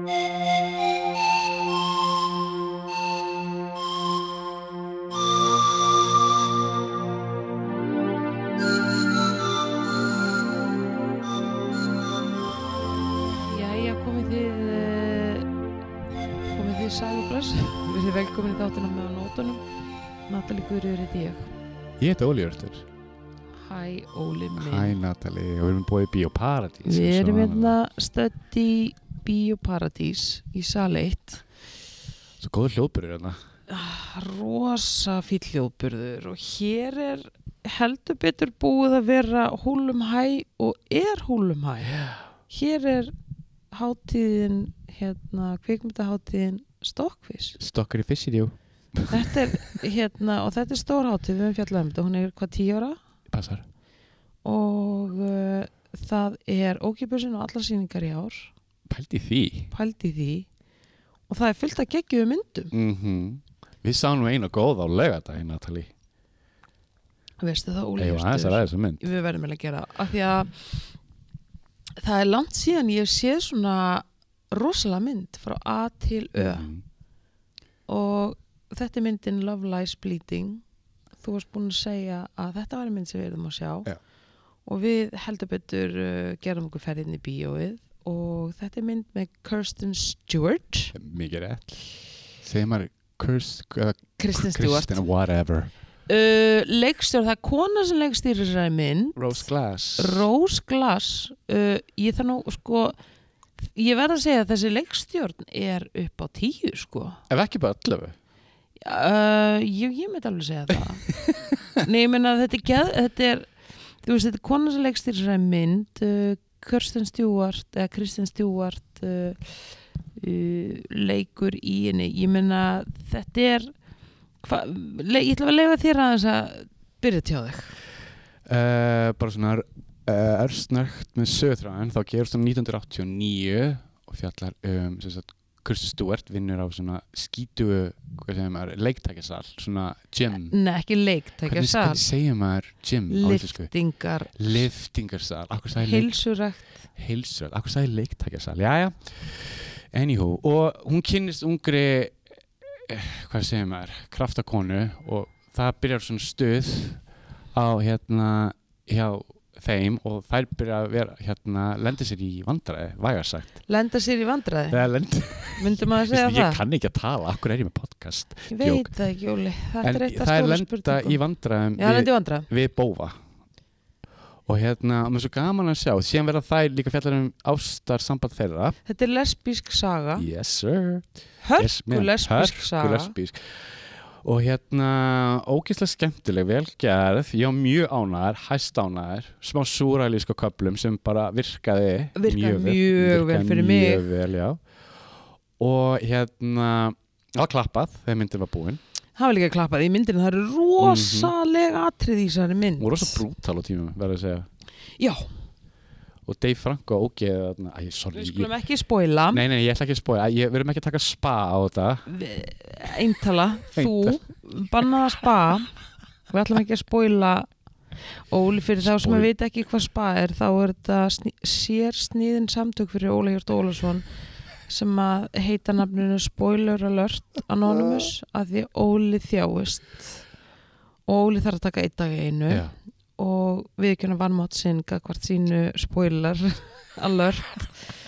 Við erum velkomin í þáttina með nótunum. Natalie Guðrýður heiti ég. Ég heiti Óli Örtur. Hæ Óli minn. Hæ Natalie, og við erum búið í Bíóparadís. Við erum hérna stödd í Bíóparadís í sal 1. Svo góður hljóðburður hérna. Rosa fíll hljóðburður og hér heldur betur búið að vera húlum hæ og húlum hæ. Hér hátíðin, kvikmyndahátíðin Stokkfish. Stokkar í Fishiljó. Þetta og þetta stór hátíð, við höfum fjallað um þetta, hún hvað 10 ára? Passar. Og það ókeypis og allar sýningar í ár. Pældi því. Og það fullt að geggjuðu myndum. Við sáum nú eina góða á laugardaginn, Natalie. Veistu það, Óli? Við verðum að gera, af því að það langt síðan ég séð svona rosalega mynd frá A til Ö. Og þetta myndin Love Lies Bleeding. Þú varst búin að segja að þetta var mynd sem við erum að sjá. Já. Og við heldur betur gerum okkur ferð inn í bíóið og þetta mynd með Kristen Stewart. Mikið rétt. Segir maður Kristen Stewart. Kristen whatever. Leikstjóri, það kona sem leikstýrir þessari mynd. Rose Glass. Ég þarf nú ég verð að segja að þessi leikstjórn upp á 10 Ef ekki bara 11. Ég myndi alveg segja það. Nei, ég meina þetta er kona sem leikstýrir þessari mynd, Kristen Stewart leikur í henni. Ég meina þetta ég ætla að leyfa þér aðeins að byrja til þig. Bara svona snögt með sögþráðin, þá gerist það 1989 og fjallar Kristen Stewart vinnur á svona skítugu leiktækjasal, svona gym. Nei, ekki leiktækjasal. Hvernig segir maður gym á íslensku? Liftingarsal. Heilsurækt. Akkur sagði leiktækjasal. Jæja. Anywho, og hún kynnist ungri hvað segir maður, kraftakonu og það byrjar svona stuð á hjá þeim og þær byrja að vera lenda sér í vandræði, vægast sagt. Lenda sér í vandræði? Myndi maður segja það? Ég kann ekki að tala, akkur ég með podcast? Ég veit það ekki, Óli. Þetta eitt af stóra spurningum. En það lenda í vandræðum við Bóva. Og mér svo gaman að sjá, síðan verða þær líka fjallar ástarsamband þeirra. Þetta lesbísk saga. Yes, sir. Lesbísk saga. Og ógeðslega skemmtileg, vel gerð, ég var mjög ánægður, hæst ánægður, smá súrælíska köflum sem bara virkaði mjög vel fyrir mig. Mjög vel, já. Og það var klappað þegar myndin var búin. Það var líka klappað í myndinu, það eru rosalega atrið í þessari mynd. Og rosa brútal á tímum, verður að segja. Já. Og Dave Franco ógeð Við skulum ekki spoila. Nei, ég ætla ekki að spoila. Við verum ekki að taka spa á þetta. Eintala, þú bannaða spa. Við ætlum ekki að spoila. Óli, fyrir þá sem að veit ekki hvað spa þá þetta sérsniðin samtök fyrir Óli Hjört Ólafsson sem að heita nafninu Spoiler Alert Anonymous að því Óli þjáist og Óli þarf að taka 1 dag í einu. Já. Og viðurkenna vanmátt sinn gagnvart sínu spoiler alert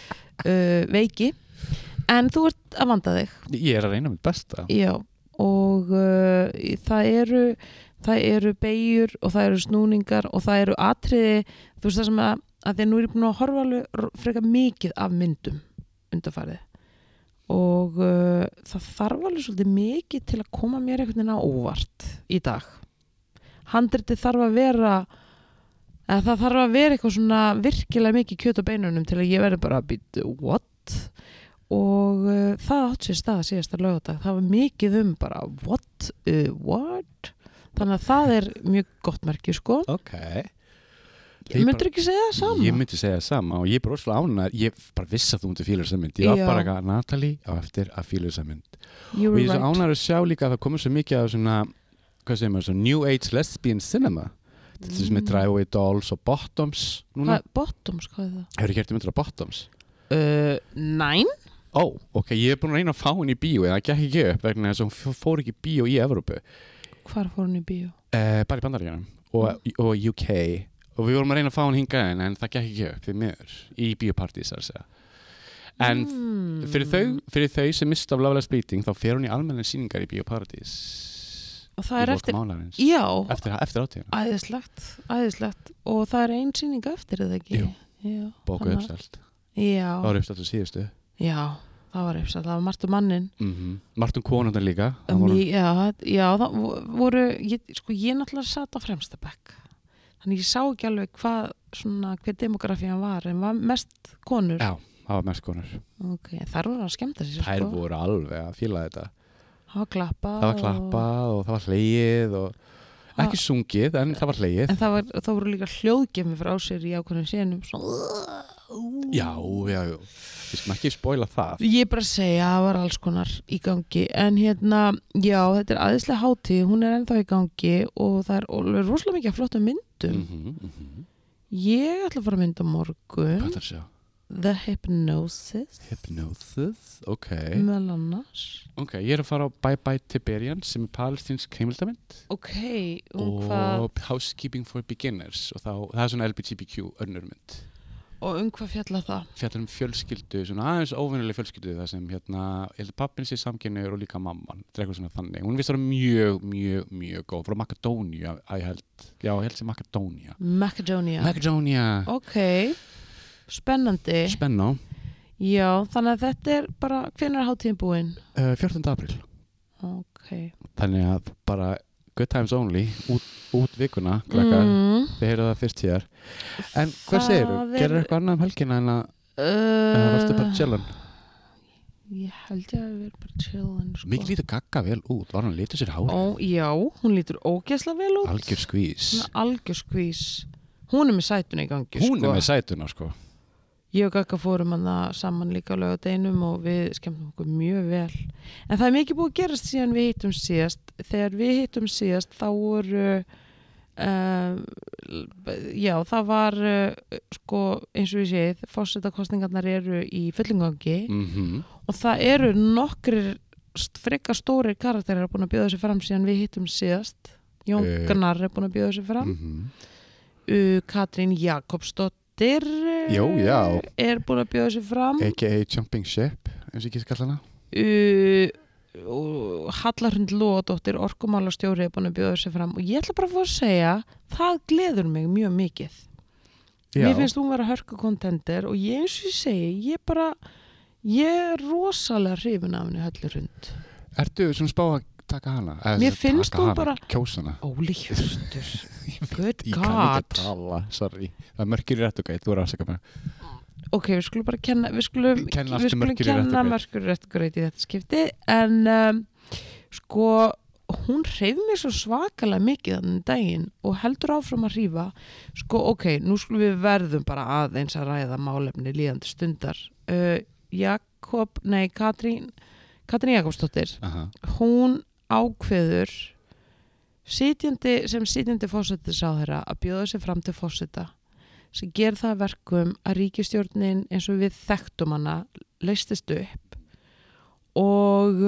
veiki en þú ert að vanda þig. Ég að reyna mitt besta. Já, og það eru beygjur og það eru snúningar og það eru atriði, þú veist það sem að því nú er ég búin að horfa alveg frekar mikið af myndum undanfarið og það þarf alveg svolítið mikið til að koma mér einhvern veginn á óvart í dag. Handritið þarf að vera eitthvað svona virkilega mikið kjöt á beinunum til að ég verði bara að býta what? Og það átt sér stað síðasta laugardag. Það var mikið bara what? Þannig að það er mjög gott merki, Ok. Myndirðu ekki segja það sama? Ég myndi segja það sama og ég er bara óslega ánægður. Ég bara vissi að þú myndi fíla þessa mynd. Ég var bara ekki Natalie á eftir að fíla þessa mynd. Og ég er svo ánægður að sjá líka að það komur svo mikið af svona hvað segir maður, svo New Age Lesbian Cinema. Þetta sem Drive Away Dolls og Bottoms núna. Bottoms, hvað er það? Hefur ekki hert myndir af Bottoms? Nein. ok, ég er búin að reyna að fá henni í bíó en það gekk ekki upp vegna þess að hún fór ekki í bíó í Evrópu. Hvar fór hún í bíó? Bara í Bandaríkjunum og UK og við vorum að reyna að fá henni hingað en það gekk ekki upp við miður í bíópartís að segja. En fyrir þau sem mista af Loveless Bleeding þá fer hún í almennar sýningar í bíópartís. Og það er eftir, já, eftir átíðina. Æðislegt og það er ein sýning eftir eða ekki? Jú, bóku uppselt. Já. Það var uppselt á síðustu. Já, það var uppselt, það var margt manninn. Margt konundar líka. Já, það voru, ég náttúrulega satt á fremsta bekk. Þannig ég sá ekki alveg hver demografían var, en var mest konur. Já, það var mest konur. Ok, þær voru að skemmta sér. Þær voru alveg að fíla þetta. Það var klappað og það var hlegið og ekki sungið en það var hlegið. En það voru líka hljóðgemi frá sér í ákveðnum senum. Já. Við skulum ekki spoila það. Ég bara segja að það var alls konar í gangi. En já, þetta er æðislega hátíð. Hún er ennþá í gangi og það er rosalega mikið flottum myndum. Ég ætla að fara að mynda morgun. Hvað er það að sjá? The Hypnosis, ok. Meðal annars. Ok, ég er að fara á Bye Bye Tiberian sem er palestínsk heimildamynd. Ok, og Housekeeping for Beginners og það er svona LGBTQ önnur mynd. Og hvað fjallar það? Fjallar fjölskyldu, svona aðeins óvenjuleg fjölskyldu það sem ég held pappin sé samkynhneigður og líka mamman. Það er eitthvað svona þannig. Hún vissi að vera mjög góð frá Makedóníu, ég held sem Makedónia. Ok. Spennandi. Já, þannig að þetta er bara, hvenær er hátíðin búin? 14. apríl. Ok. Þannig að bara good times only, út vikuna, krakkar. Þið heyrðu það fyrst hér. En hvað segirðu? Gerir eitthvað annað helgina en að varstu bara chillan? Ég held ég að vera bara chillan. Mikið lítur Gagga vel út, var hann lítur sér hárið? Já, hún lítur ógeðslega vel út. Algjör skvís. Hún er með sætuna í gangi, Hún er með sætuna, Ég og Gagga fórum saman líka á laugardeginum og við skemmtum okkur mjög vel. En það er mikið búið að gerast síðan við hittum síðast. Þegar við hittum síðast þá voru, það var eins og ég segið, forsetakosningarnar eru í fullingangi og það eru nokkrir frekar stórir karakterar búin að bjóða sig fram síðan við hittum síðast. Jón Gnarr er búin að bjóða sig fram. Katrín Jakobsdóttir er búin að bjóða sér fram a.k.a. Jumping Ship eins og ég kýrst kalla hana Hallarhund Lóadóttir orkumálastjóri er búin að bjóða sér fram og ég ætla bara að fá að segja það gleður mig mjög mikið. Mér finnst hún vera hörku kontender og ég eins og ég segi ég er rosalega hrifin af henni Hallarhund. Ertu svona spá að taka hana? Mér finnst hún bara kjósana. Óli Hjörtur good God. Ég kann ekki tala, sorry. Það er mörkir í réttugætt, þú er aðsaka mig. Ok, við skulum bara kenna mörkur í réttugætt í þetta skipti en hún hreyfði mig svo svakalega mikið þannig daginn og heldur áfram að hrífa ok, nú skulum við verðum bara aðeins að ræða málefni líðandi stundar Katrín Jakobsdóttir hún ákveður sitjandi forsætisráðherra að bjóða sig fram til forseta sem ger það verkum að ríkisstjórnin eins og við þekktum hana leystist upp og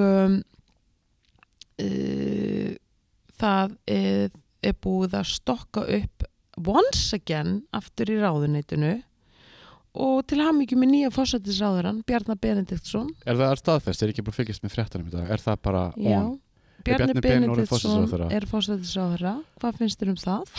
það er búið að stokka upp once again aftur í ráðuneytinu og til hamingju með nýja forsætisráðherrann Bjarna Benediktsson. Er það staðfest? Er ekki bara fylgjast með fréttunum í dag? Er það bara on? Bjarni Benediktsson er forsætisráðherra. Hvað finnst þér um það?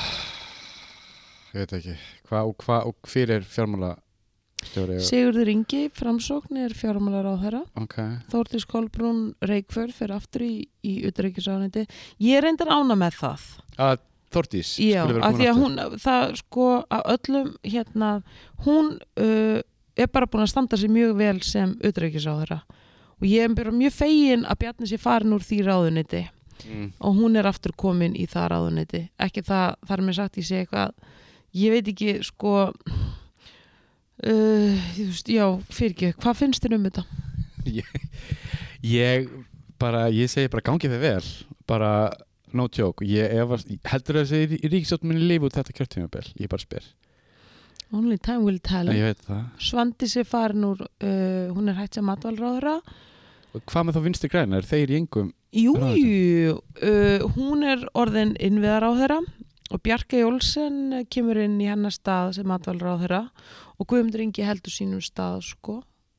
Ég veit ekki. Og hver er fjármálastjóri? Sigurður Ingi, Framsókn er fjármálaráðherra. Okay. Þórdís Kolbrún Reykfjörð fer aftur í utanríkisráðuneyti. Ég er reyndar ána með það. Þórdís? Já, af því að hún, að öllum hún er bara búin að standa sig mjög vel sem utanríkisráðherra. Og ég er bara mjög fegin að Bjarni sé farin úr því ráðuneyti og hún er aftur komin í það ráðuneyti. Ekki það er mér sagt ég sé eitthvað, ég veit ekki hvað finnst þér um þetta? Ég segi bara gangi þig vel, bara no joke. Heldur það að þessi ríkisstjórn muni lifa út þetta kjörtímabil? Ég bara spyr. Only time will tell. Ég veit það. Svandís er farin úr, hún er hætt sem matvælaráðherra. Og hvað með þá vinstri græna? Er þeir í engum? Jú, hún er orðin innviðaráðherra og Bjarkey Olsen kemur inn í hennar stað sem matvælaráðherra og Guðmundur Ingi heldur sínum stað, sko.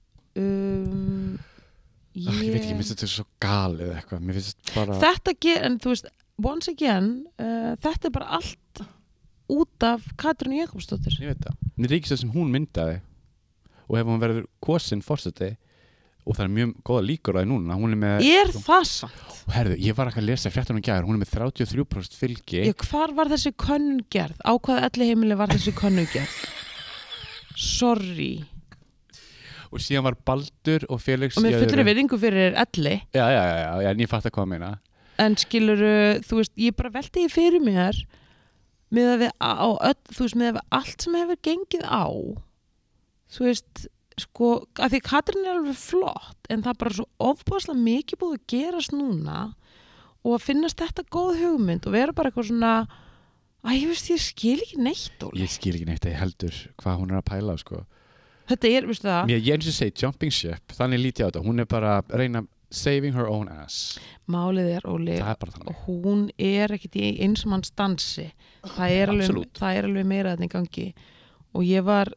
Ég veit ekki, mér finnst þetta svo galið eitthvað. Mér finnst bara... En þú veist, once again, þetta er bara allt út af Katrínu Jakobsdóttur. Ég veit það. Mér ríkist það sem hún myndaði og ef hún verður kosin forseti og það er mjög góða líkur á því núna, hún er með... það samt? Herðu, ég var ekki að lesa fréttunum í gær, hún er með 33% fylgi. Hvar var þessi könnun gerð? Á hvaða elliheimili var þessi könnun gerð? Sorry. Og síðan var Baldur og Felix... Og með fullri virðingu fyrir elli. Já, en ég fatt að hvað meina. En skilurðu, þú veist, ég bara velti því fyrir mér með að við allt sem hefur gengið á, þú veist, sko, að því Katrín er alveg flott en það er bara svo ofboðslega mikið búið að gerast núna og að finnast þetta góð hugmynd og vera bara eitthvað svona ég skil ekki neitt, Óli. Ég skil ekki neitt að ég heldur hvað hún er að pæla, sko. Þetta er, veistu það? Ég eins og segi, jumping ship, þannig lítið á þetta. Hún er bara að reyna saving her own ass. Málið er, Óli, það er bara þannig. Hún er ekkit í einsmanns dansi. Það er alveg meira þetta í gangi. Og ég var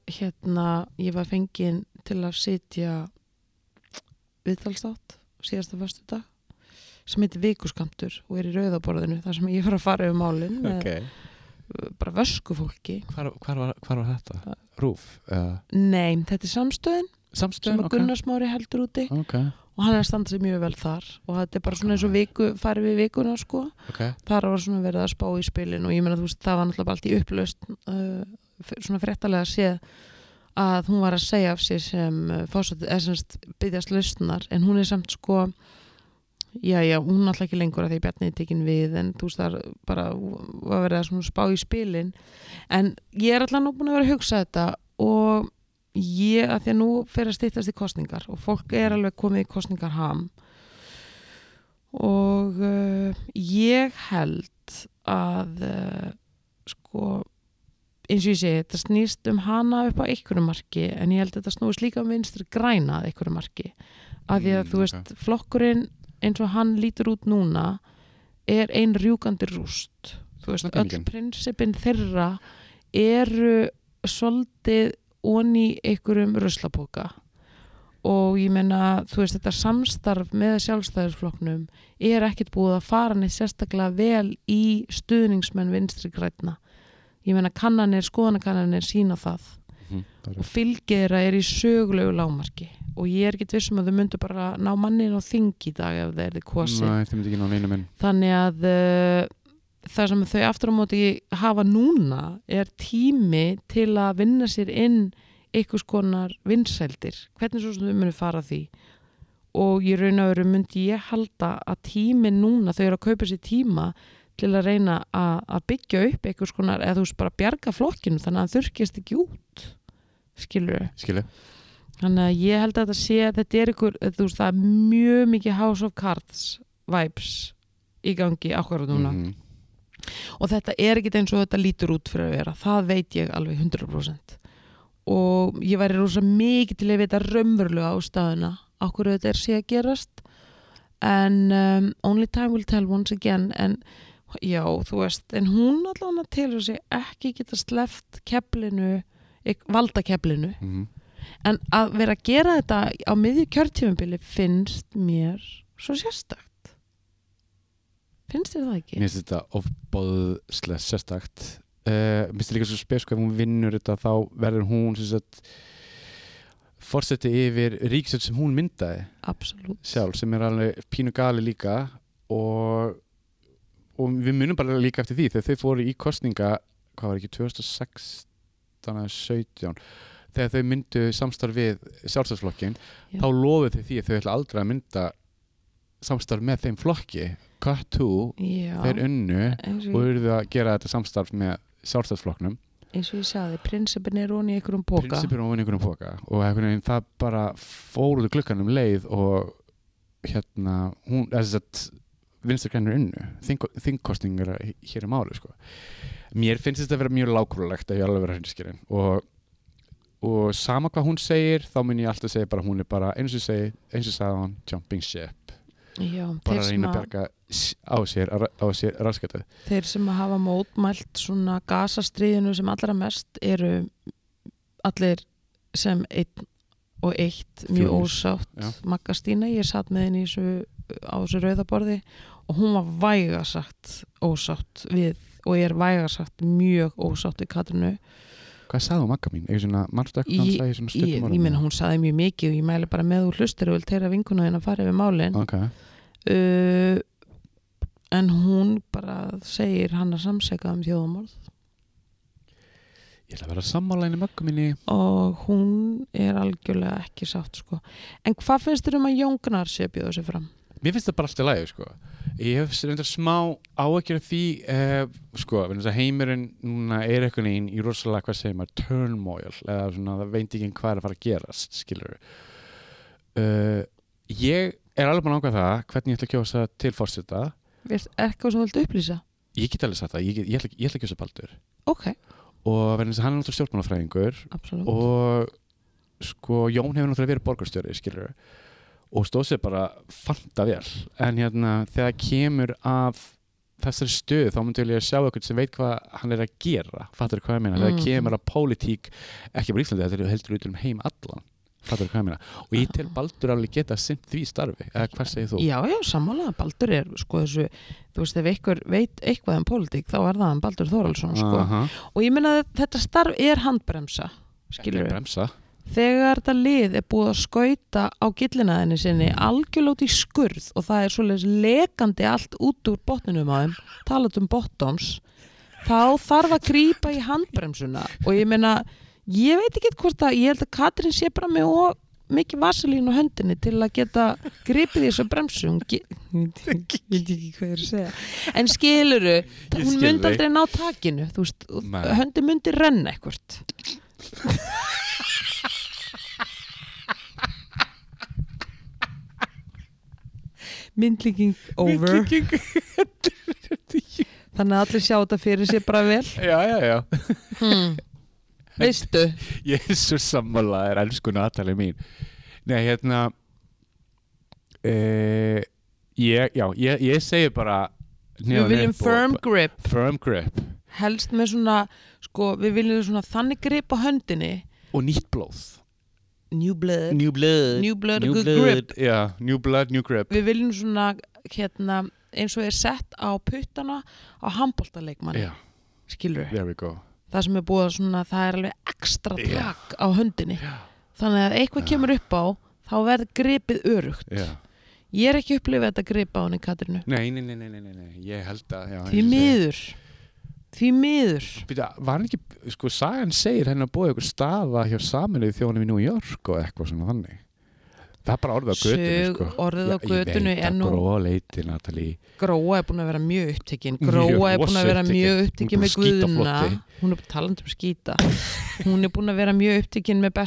fengin til að sitja viðtalstátt síðasta föstudag sem heitir Vikuskammtur og er í Rauðaborðinu þar sem ég var að fara yfir málin með bara vöskufólki. Hvar var þetta? RÚV? Nei, þetta er Samstöðin sem að Gunnar Smári heldur úti og hann er að standa sig mjög vel þar og þetta er bara svona eins og farið við vikuna, sko. Þar var svona verið að spá í spilin og ég meina, þú veist, það var náttúrulega allt í upplaust svona fréttalega séð að hún var að segja af sér sem byggjast lausnar en hún er samt, sko, hún er alltaf ekki lengur að því Bjarni er tekin við en þú veist, það bara var verið að svona spá í spilin en ég er alltaf nú búin að vera að hugsa þetta og að því að nú fer að styttast í kosningar og fólk er alveg komið í kosningarham og ég held að sko eins og ég segi, þetta snýst hana upp á einhverju marki en ég held að þetta snúist líka vinstri græna að einhverju marki af því að þú veist, flokkurinn eins og hann lítur út núna er ein rjúkandi rúst þú veist, öll prinsipin þeirra eru svolítið onni einhverjum ruslapoka og ég meina, þú veist, þetta samstarf með Sjálfstæðisflokknum er ekkert búið að fara neitt sérstaklega vel í stuðningsmenn vinstri grænna. Ég meina, skoðanakannanir sína það og fylgið þeirra er í sögulegu lágmarki og ég er ekkert viss að þau myndu bara ná mannin á þing í dag ef það er kosið. Nei, þau myndi ekki ná neina minn. Þannig að það sem þau aftur á móti hafa núna er tími til að vinna sér inn einhvers konar vinsældir. Hvernig svo sem þau munu fara því? Og í raun og veru myndi ég halda að tími núna, þau eru að kaupa sér tíma til að reyna að byggja upp einhvers konar, eða þú veist bara bjarga flokkinu þannig að það þurrkist ekki út. Skilur. Þannig að ég held að þetta er ykkur, þú veist, það er mjög mikið House of Cards vibes í gangi ákvarðu núna. Og þetta er ekkit eins og þetta lítur út fyrir að vera. Það veit ég alveg 100%. Og ég væri rosa mikið til að vita raunverulega ástæðuna á hverju þetta er sé að gerast. En only time will tell once again. En já, þú veist, en hún allavega telur sig ekki geta sleppt keflinu, valdakeflinu. En að vera að gera þetta á miðju kjörtímabili finnst mér svo sérstakt. Finnst þér það ekki? Mér finnst þetta ofboðslega sérstakt. Mér finnst þetta líka svo spes, ef hún vinnur þetta þá verður hún forseti yfir ríkisstjórn sem hún myndaði. Absolutt. Sjálf, sem er alveg pínu gali líka og við munum bara líka eftir því þegar þau fóru í kosninga, hvað var ekki, 2016 eða 17 þegar þau myndu samstarf við Sjálfstæðisflokkinn, þá lofuðu þau því að þau ætla aldrei að mynda samstarf með þeim flokki. Cut to, þeir unnu og urðu að gera þetta samstarf með Sjálfstæðisflokknum. Eins og ég sagði, prinsipin er onni í einhverjum póka. Og það bara fór út glugganum leið og hún, þess að vinstri grænir unnu, þingkosningar hér máli, sko. Mér finnst þetta að vera mjög lágkúrulegt að ég alveg vera hreinskilinn og og sama hvað hún segir þá mun ég alltaf segja bara hún bara eins og sagði hann jumping ship Já, bara að reyna að berga á sér raskatu. Þeir sem hafa mótmælt svona gasastríðinu sem allra mest eru allir sem einn og eitt mjög ósátt. Magga Stína, ég satt með henni á þessu rauðaborði og hún var vægasagt ósátt við og ég vægasagt mjög ósátt við Katrínu. Hvað sagði hún Magga mín? Ég meina hún sagði mjög mikið og ég mæli bara með úr hlustir og vil teyra vinkuna þín að fara yfir málin. En hún bara segir hann að samseka þjóðamorð. Ég ætla að vera sammála henni Möggu minni. Og hún algjörlega ekki sátt sko. En hvað finnst þér að Jón Gnarr sé að bjóða sig fram? Mér finnst það bara alltaf lagi sko. Ég hef reyndar smá áhyggjur af því sko, heimurinn núna eitthvað neginn í rosalega, hvað segir maður, turmoil eða svona, það veit ekki hvað að fara að gerast, skilur. Ég alveg búin að ákveða það hvernig ég ætla að kjósa til forseta. Eitthvað sem þú vilt upplýsa? Ég get alveg sagt það, ég ætla að kjósa Baldur. Ok. Og verðin þess að hann náttúrulega stjórnmálafræðingur. Absolutt. Og sko, Jón hefur náttúrulega verið borgarstjóri, skilur. Og stóð sér bara fanta vel. En þegar kemur að þessari stöð, þá myndi ég sjá eitthvað sem veit hvað hann að gera. Fattar hvað ég meina? Þegar kemur að pólitík, ekki bara Íslandi, þetta heldur út heim allan. Fattar hvað ég meina? Og ég tel Baldur alveg geta sinnt því starfi. Eða hvað segir þú? Já, sammála. Baldur sko þessu, þú veist, ef einhver veit eitthvað pólitík, þá það hann Baldur Þórhallsson, sko. Og ég meina að þetta starf handbremsa, skilurðu? Bremsa? Þegar þetta lið búið að skauta á gillinaðinni sinni algjörlega út í skurð og það svoleiðis lekandi allt út úr botninum á þeim, talað bottoms, þá þarf að grípa í handbremsuna og ég meina, ég veit ekki hvort að, ég held að Katrín sé bara með mikið vaselín á höndinni til að geta gripið í þessu bremsu, ég veit ekki hvað ég að segja, en skiluru, hún myndi aldrei ná takinu, þú veist, höndi myndi renna eitthvað. Myndlíking over. Þannig að allir sjá þetta fyrir sér bara vel. Já. Veistu? Ég svo sammálaður, elsku Natalie mín. Nei, ég segi bara við viljum firm grip. Firm grip. Helst með svona, sko, við viljum svona þannig grip á höndinni. Og nýtt blóð. New blood, good grip. Já, new blood, new grip. Við viljum svona, eins og sett á puttana á handboltaleikmanni. Já. Skilur. There we go. Það sem búið svona, það alveg ekstra tak á höndinni. Þannig að eitthvað kemur upp á, þá verður gripið örugt. Já. Ég ekki upplifað þetta grip á henni, Katrínu. Nei. Ég held að, já. Því miður. Var hann ekki, sko, sagan segir henni að búið eitthvað staða hjá Sameinuðu þjóðunum í New York og eitthvað svona þannig. Það bara orðið á götunni, sko. Orðið á götunni er nú. Gróa leiti, Natalie. Gróa búin að vera mjög upptekinn. Gróa búin að vera mjög upptekinn með Guðna. Hún talandi skýta. Hún búin að vera mjög upptekinn með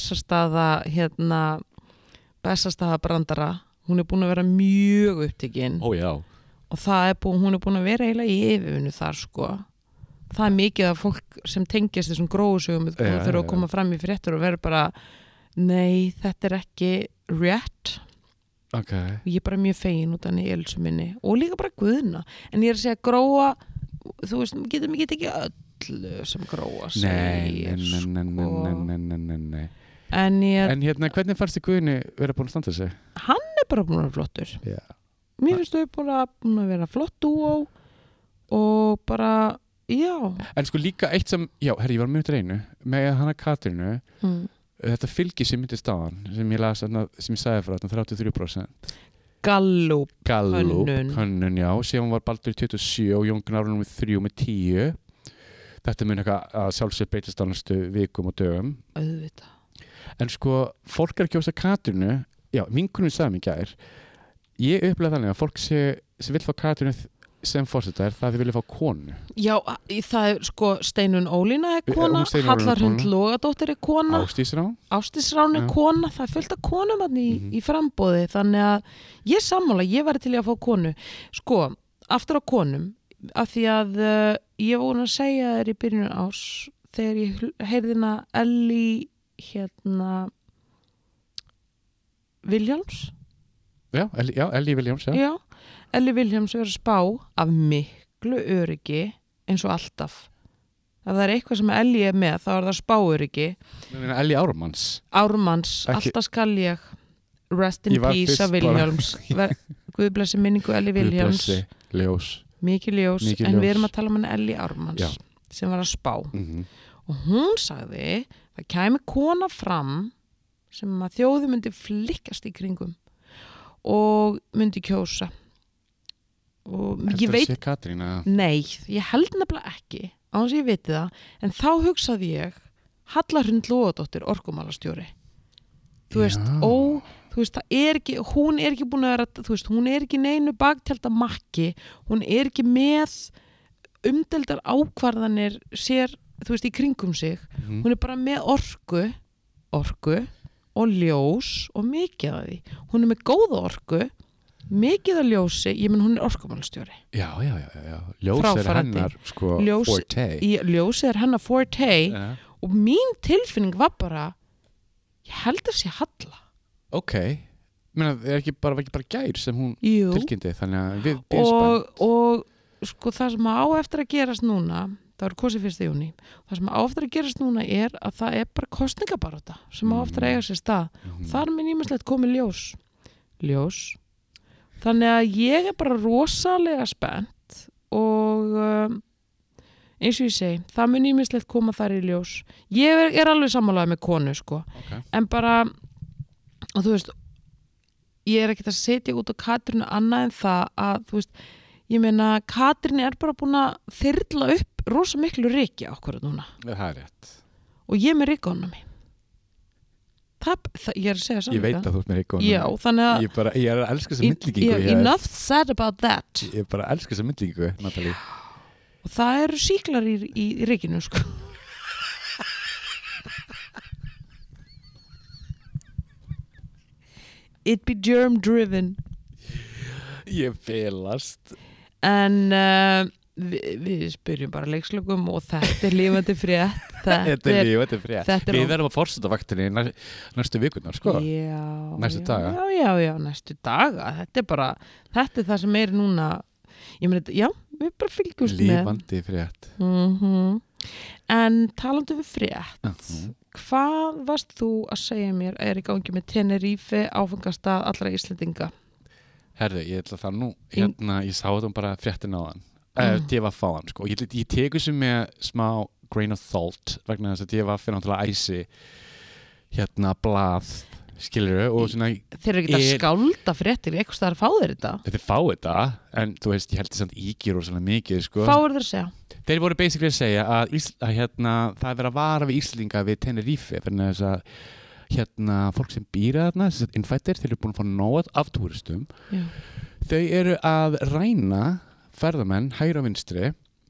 Bessastaða brandara. Hún búin að vera mjög upptekinn. Ó, já. Og hún búin að vera eiginlega í yfirvinnu þar, sko. Það mikið af fólk sem tengjast þessum gróusögum og þurfa að koma fram í fréttur og vera bara, nei, þetta ekki rétt. Ok. Og ég bara mjög fegin út af henni Elsu minni og líka bara Guðna. En ég að segja Gróa, þú veist, getum ekki öllu sem Gróa segir. Nei. En hvernig fannst þið Guðni vera búin að standa sig? Hann bara búin að vera flottur. Já. Mér finnst þau búin að vera flott dúó og bara já. En sko líka eitt sem, ég var mjög reynu með hana Katrínu, þetta fylgi sem myndist á hann, sem ég las, sem ég sagði frá 33%. Gallup könnun, já, síðan var Baldur 27 og Jón Gnarr með 3 með 10. Þetta mun eitthvað að sjálfsög breytist á næstu vikum og dögum. Auðvitað. En sko, fólk að kjósa Katrínu, já, vinkonum sagði mig gær, ég upplega þannig að fólk sem vil fá Katrínu sem forseta það þið vilja fá konu. Já, það sko Steinunn Ólína kona, Halla Hrund Logadóttir kona, Ásdís Rán kona, það fullt af konum í framboði, þannig að ég sammála, ég væri til að fá konu. Sko, aftur á konum, af því að ég voru að segja þér í byrjun ás, þegar ég heyrði hérna Ellie Williams Ellie Williams Já, Ellie Williams er að spá af miklu öryggi eins og alltaf. Ef það er eitthvað sem Ellie er með, þá er það spáöryggi. Ellie Ármanns, alltaf skal ég rest in peace af Williams. Guð blessi minningu Ellie Williams. Mikið ljós. En við erum að tala um hann Ellie Ármanns sem var að spá. Og hún sagði, það kæmi kona fram sem að þjóði myndi flikkast í kringum og myndi kjósa. Og ég veit Nei, ég held nefnilega ekki á þess að ég veit það, en þá hugsaði ég Halla Hrund Lóadóttir orkumálastjóri. Þú veist, það er ekki, hún er ekki búin að vera, þú veist, hún er ekki neinu baktjalda makki, hún er ekki með umdeldar ákvarðanir sér, þú veist, í kringum sig. Hún er bara með orku og ljós og mikið af því. Hún er með góða orku, mikið af ljósi, ég menn hún er orkumálastjóri. Já. Ljós er hennar forte. Ljós er hennar forte og mín tilfinning var bara, ég held að sé Halla. Ok, meina, er ekki bara gær sem hún tilkynnti, þannig að við byrjum spennt. Og sko það sem á eftir að gerast núna, það eru kosið 1. júní, það sem á eftir að gerast núna er að það er bara kosningabarátta sem á eftir að eiga sér stað. Þar minn ýmislegt komið ljós. Þannig að ég er bara rosalega spennt og eins og ég segi, það mun ýmislegt koma þar í ljós. Ég er alveg sammálaðið með konu, sko. En bara, og þú veist, ég er ekkert að setja út á Katrínu annað en það að, þú veist, ég meina, Katrín er bara búin að þyrla upp rosa miklu ryki ákvarðan núna. Það er rétt. Og ég er með rykonami. Ég er að segja saman. Ég veit að þú ert með rykonami. Já, þannig að ég er að elska þessa myndlíkingu. Enough said about that. Ég er bara að elska þessa myndlíkingu, Natalie. Og það eru síklar í rykinu, sko. It be germ driven. Ég felast. En við spyrjum bara leikslökum og þetta er lifandi frétt. Þetta er lifandi frétt. Við verðum að forsetavaktinni næstu vikunar, sko. Næstu daga. Já, næstu daga. Þetta er það sem er núna. Ég meina, já, við bara fylgjumst með. Lifandi frétt. En talandi við frétt, hvað varst þú að segja mér er í gangi með Tenerife, áfangastað allra Íslendinga? Herðu, ég ætla það nú, ég sá þetta bara fréttin á hann. DVF-an, sko. Ég tekur þessu með smá grain of salt vegna þess að DVF er náttúrulega æsi blað, skilurðu, og svona þeir eru ekki að skálda fréttir eitthvað staðar fá þeir þetta? Þeir fá þetta, en þú veist, ég held þess að ígjur og svona mikið, sko. Fáur þeir að segja? Þeir voru basically að segja að það er verið að vara við Íslendinga við Tenerife, fyrir þess að fólk sem býra þarna, þess að innfættir, þeir eru búin að fá nóg af túristum. Já. Þau eru að ræna ferðamenn hægra og vinstri,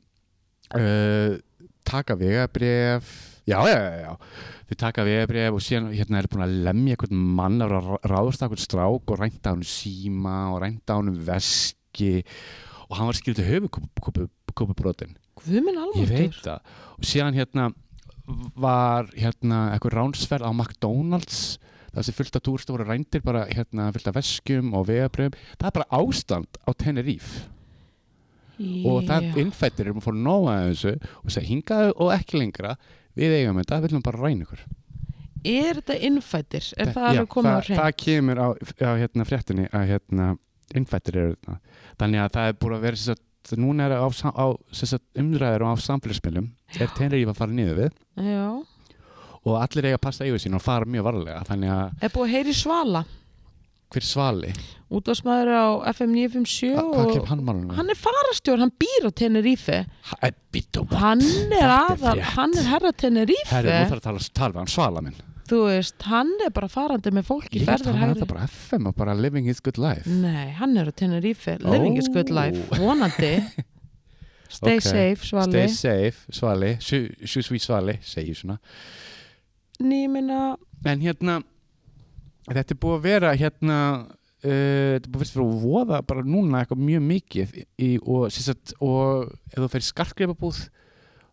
taka vegabréf, já. Þau taka vegabréf og síðan er búin að lemja einhvern mann að ráðast einhvern strák og rænta á hann síma og rænta á hann veski og hann var skilur til höfuðkúpubrotin. Guð minn almáttugur. Ég veit það. Og síðan var einhver ránsferð á McDonald's, það sem fullt af túristar voru rændir bara fullt af veskum og vegabréfum. Það er bara ástand á Tenerife. Og það innfættir að fá nóg að þessu og segja hingaðu og ekki lengra, við eigum þetta, við viljum bara ræna ykkur. Er þetta innfættir? Er það alveg komið á hreint? Það kemur á fréttinni að innfættir eru þetta. Þannig að það er búin að vera núna er umræður á samfélagsmiðlum er Tenerife að fara niður við. Já. Og allir eiga að passa yfir sín og fara mjög varlega. Þannig að er búið að heyri Svala? Hver Svali? Útvarpsmaður á FM 957 Hvað kemur hann málunum? Hann er farastjór, hann býr á Tenerife. Hann er herra Tenerife. Herra, nú þarf að tala við hann Svala minn. Þú veist, hann er bara farandi með fólki. Ég held að hann er það bara FM og bara living his good life. Nei, hann er á Tenerife, living his good life, vonandi. Stay safe, Svali. Stay safe, Svali. Sweet Svali, segir svona. Nýmina. En þetta er búið að vera þetta er búið að vera að voða bara núna eitthvað mjög mikið og ef þú fer í skartgripabúð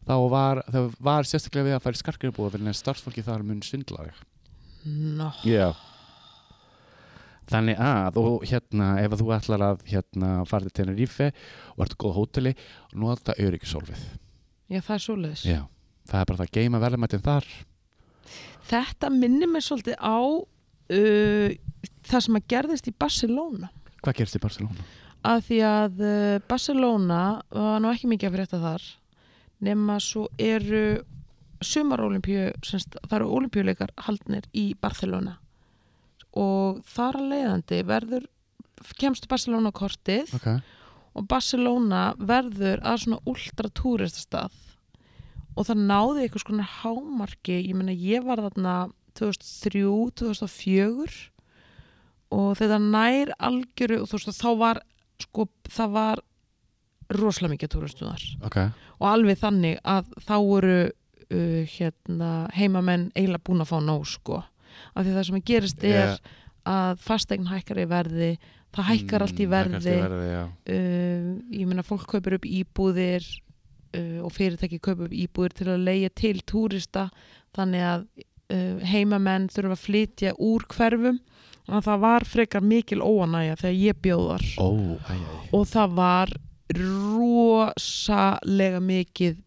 það var sérstaklega við að fara í Skarkgripabúð fyrir að starfsfólki þar mun svindla þig. No. Já. Þannig að, og ef þú ætlar að fara til Tenerife og ert á góð hóteli, nota öryggissólfið. Já, það svoleiðis. Já, það bara það geima verðmætin þar. Þetta minnir mig svolítið á það sem að gerðist í Barcelona. Hvað gerist í Barcelona? Að því að Barcelona var nú ekki mikið að frétta þar, nema svo eru það eru ólympíuleikar haldnir í Barcelona og þar að leiðandi kemst Barcelona kortið og Barcelona verður að svona ultratúristastað og það náði eitthvað svona hámarki, ég meina ég var þarna 2003, 2004 og þetta nær algjöru og þú veist þá var það var rosalega mikið túristum þar og alveg þannig að þá voru heimamenn eiginlega búin að fá nóg af því það sem gerist að fasteign hækkar í verði, það hækkar allt í verði, ég meina fólk kaupir upp íbúðir og fyrirtæki kaupir upp íbúðir til að leigja til túrista þannig að heimamenn þurfa að flytja úr hverfum og það var frekar mikil óánægja þegar ég bjó þar og það var rosalega mikið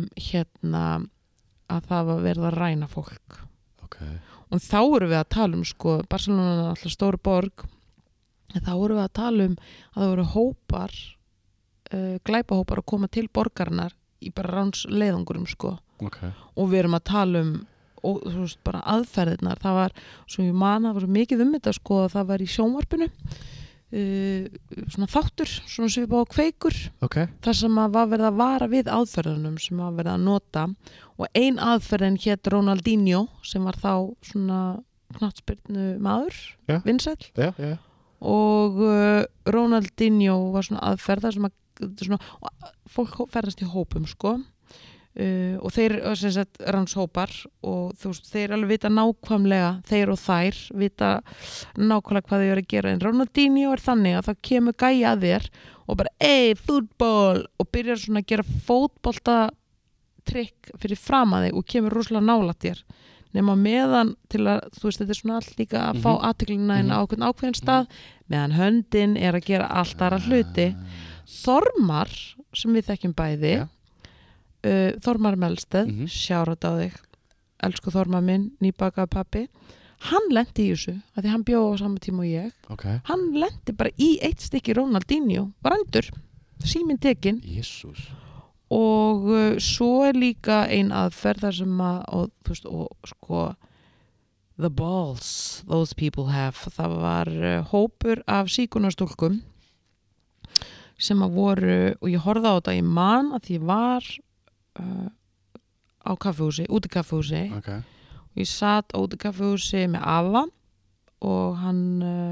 að það var verið að ræna fólk og þá erum við að tala Barcelona er alltaf stór borg en þá erum við að tala að það voru hópar glæpahópar að koma til borgarinnar í bara ránsleiðangurum og við erum að tala og þú veist bara aðferðirnar það var, svo ég man, það var svo mikið þetta það var í sjónvarpinu svona þáttur svona svipað á Kveikur þar sem að var verið að vara við aðferðunum sem var verið að nota og ein aðferðin hét Ronaldinho sem var þá svona knattspyrnu maður vinsæll og Ronaldinho var svona aðferð þar sem að fólk ferðast í hópum og þeir rannshópar og þú veist, þeir alveg vita nákvæmlega, þeir og þær vita nákvæmlega hvað þau eru að gera en Ronaldinho er þannig að það kemur gæja að þér og bara fútból og byrjar svona að gera fótbolta trikk fyrir fram að þig og kemur rosalega nálægt þér nema meðan til að, þú veist, þetta er svona allt líka að fá athyglinna inn á ákveðin stað meðan höndin er að gera allt aðra hluti Þormar, sem við þekkjum bæði Þormar Melsteð, sjárat á þig elsku Þormar minn, nýbakaði pabbi hann lenti í þessu að því hann bjó á sama tíma og ég hann lenti bara í eitt stykki Ronaldinho brandur, síminn tekinn og svo er líka ein aðferð þar sem að og, þú veist, the balls those people have það var hópur af síkunarstúlkum sem að voru og ég horfði á þetta, ég man að ég var á kaffihúsi, úti kaffihúsi og ég satt á úti kaffihúsi með afa og hann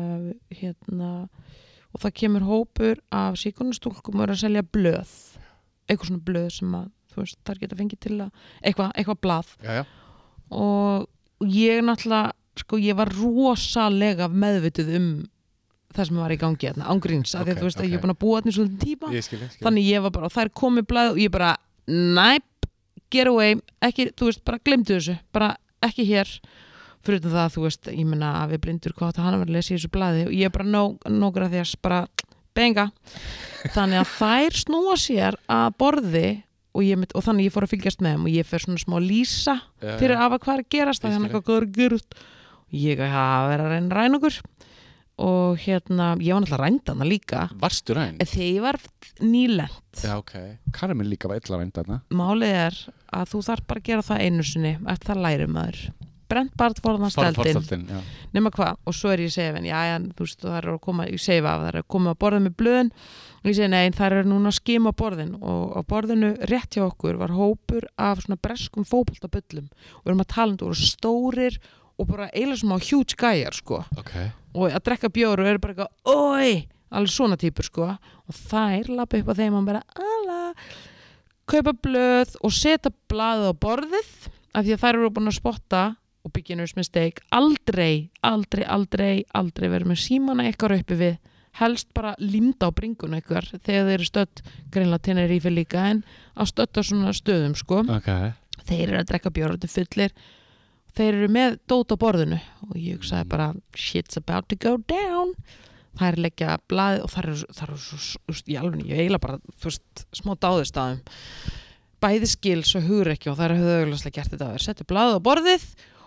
og það kemur hópur af síkunarstúlkum og er að selja blöð eitthvað svona blöð sem að þú veist, þar geta fengið til að eitthvað blað og ég náttúrulega ég var rosalega meðvituð það sem var í gangi ángríns, af því að þú veist að ég er búin að búa þarna í svolítið tíma þannig ég var bara, þær komið blað og ég bara get away, ekki, þú veist, bara glemdu þessu, bara ekki hér fyrir það, þú veist, ég meina að við blindur hvað hann var að lesa í þessu blaði og ég bara nógra þess, bara benga þannig að þær snúa sér að borði og þannig ég fór að fylgjast með þeim og ég fer svona smá lýsa fyrir af að hvað er að gerast það er eitthvað góður að gerast og ég að vera að reyna ræna okkur og ég var náttúrulega rænd hana líka Varstu rænd? Þegar ég var nýlent Já, Karamell líka var illa rænd hana Málið er að þú þarf bara að gera það einu sinni eftir það læri maður Brent Bart forðan steldin nema hvað, og svo er ég að segja þú veist, það er að koma, ég segi það er að koma að borða með blöðin og ég segi nei, það er núna að skima borðin og á borðinu rétt hjá okkur var hópur af svona breskum fótboltabullum og við erum að tala voru stórir og bara eiginlega sem á huge gæjar og að drekka bjór og eru bara eitthvað alveg svona típur og þær lappa upp á þeim og bara kaupa blöð og setja blaðið á borðið af því að þær eru búin að spotta og beginners mistake aldrei verið með símana eitthvað uppi við helst bara límd á bringuna eitthvað þegar þeir eru stödd greinlega Tenerife líka en á stödd á svona stöðum sko. Okay. Þeir eru að drekka bjór, þetta fullir þeir eru með dót á borðinu og ég hugsaði bara shit's about to go down það er leggja blaðið og það eru svo í alveg, ég eiginlega bara þú veist, smá dáðustafum bæði skils og hugrekki og það er höfðuglega gert þetta þeir setja blaðið á borðið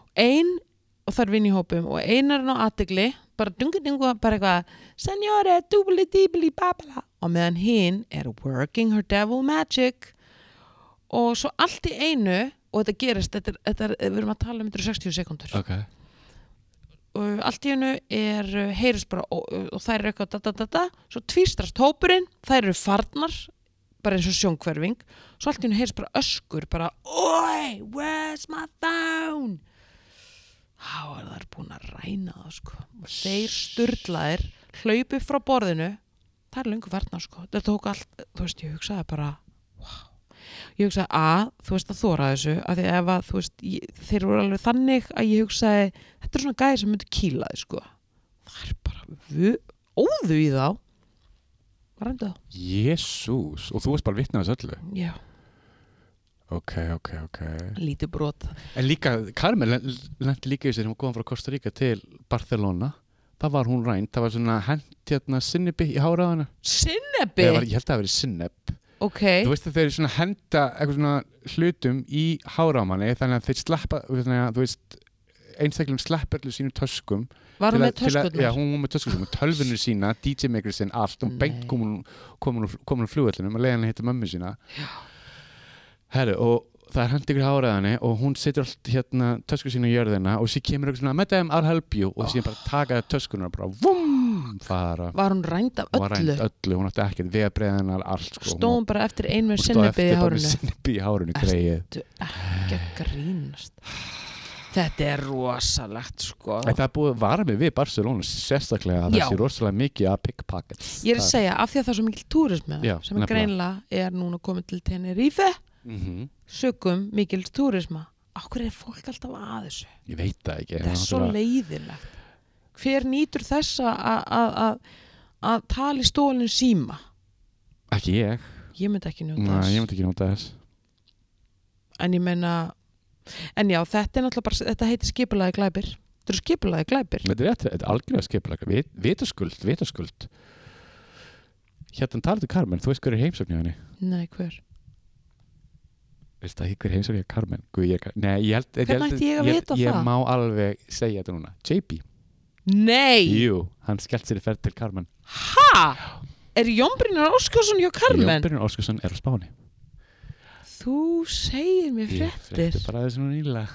og það er vinn í hópum og er á athygli bara dungu, bara eitthvað senjore, dúbli, díbli, babala og meðan hinn er working her devil magic og svo allt í einu og þetta gerist, við erum að tala um 60 sekundur okay. og allt í einu heyrist bara og þær eru eitthvað svo tvístrast hópurinn, þær eru farnar bara eins og sjónkverfing svo allt í einu heyrist bara öskur bara oi, where's my phone þá það búin að ræna það sko og þeir sturlaðir hlaupi frá borðinu það er löngu farnar sko þetta tók allt, þú veist, ég hugsaði bara wow. Ég hugsaði þú veist að þóra þessu af því ef að, þú veist, þeir voru alveg þannig að ég hugsaði, þetta er svona gæði sem myndi kýla þið, sko. Það er bara óðu í þá. Hvað reyndu þá? Jesús, og þú varst bara vitni á þessu öllu? Já. Ok. Lítið brot. En líka, Carmen lenti líka í sér sem kom frá Costa Rica til Barcelona. Það var hún rænt, það var svona hent sinnebi í háraðana. Sinnebi? Ég held að það hafi verið sinneb. Okay. Þú veist að þeir svona henda eitthvað svona hlutum í háramanni þannig að þeir sleppa, þú veist einstaklega sleppar allir sínum töskum. Var hún með töskurnar? Já, hún var með töskurnar, tölvunir sína, DJ-maker sinn, allt og beint komin úr flugvellinum og leiðan að hitta mömmu sína. Já. Herru, og það er hendi ykkur háraðanni og hún setur allt töskur sína í jörðina og sér kemur eitthvað svona, madam, I'll help you og sér bara taka töskunar og bara vum, fara. Var hún rænd af öllu? Var rænd öllu, hún átti ekkert vegabreiðanar, allt sko. Stóð hún bara eftir ein með sinnebið í hárinu? Stóð eftir bara með sinnebið í hárinu, greið. Ertu ekki að grínast? Þetta er rosalegt sko. Það er búið að vara mig við Barcelona sérstaklega að það sé rosalega mikið að pickpockets. Ég er að segja, af því að það er svo mikil túrismi sem er greinilega núna komið til Tenerife sögum mikil túrisma. Akkur er fólk alltaf að þessu? Ég veit það ekki. Það er svo leiðilegt. Hver nýtur þess að tala í stólinn síma? Ekki ég. Ég myndi ekki njóta þess. Nei, ég myndi ekki njóta þess. En ég meina en já, þetta er náttúrulega bara þetta heitir skipulagðir glæpir. Þetta eru skipulagðir glæpir. Þetta er algjörlega skipulagðir. Vitaskuld. Hérna talaðu Carmen, þú veist hver er heimsókn hjá henni? Nei, hver? Veist það ekki hver heimsókn hjá Carmen? Nei, ég held Hvernig ætti ég að vita það? Ég má alveg segja þetta núna. JP. Nei! Jú, hann skellt sér í ferð til Carmen. Ha? Er Jón Brynjar Óskarsson hjá Carmen? Jón Brynjar Óskarsson er á Spáni. Þú segir mér fréttir. Ég frétti bara þessu nýlega.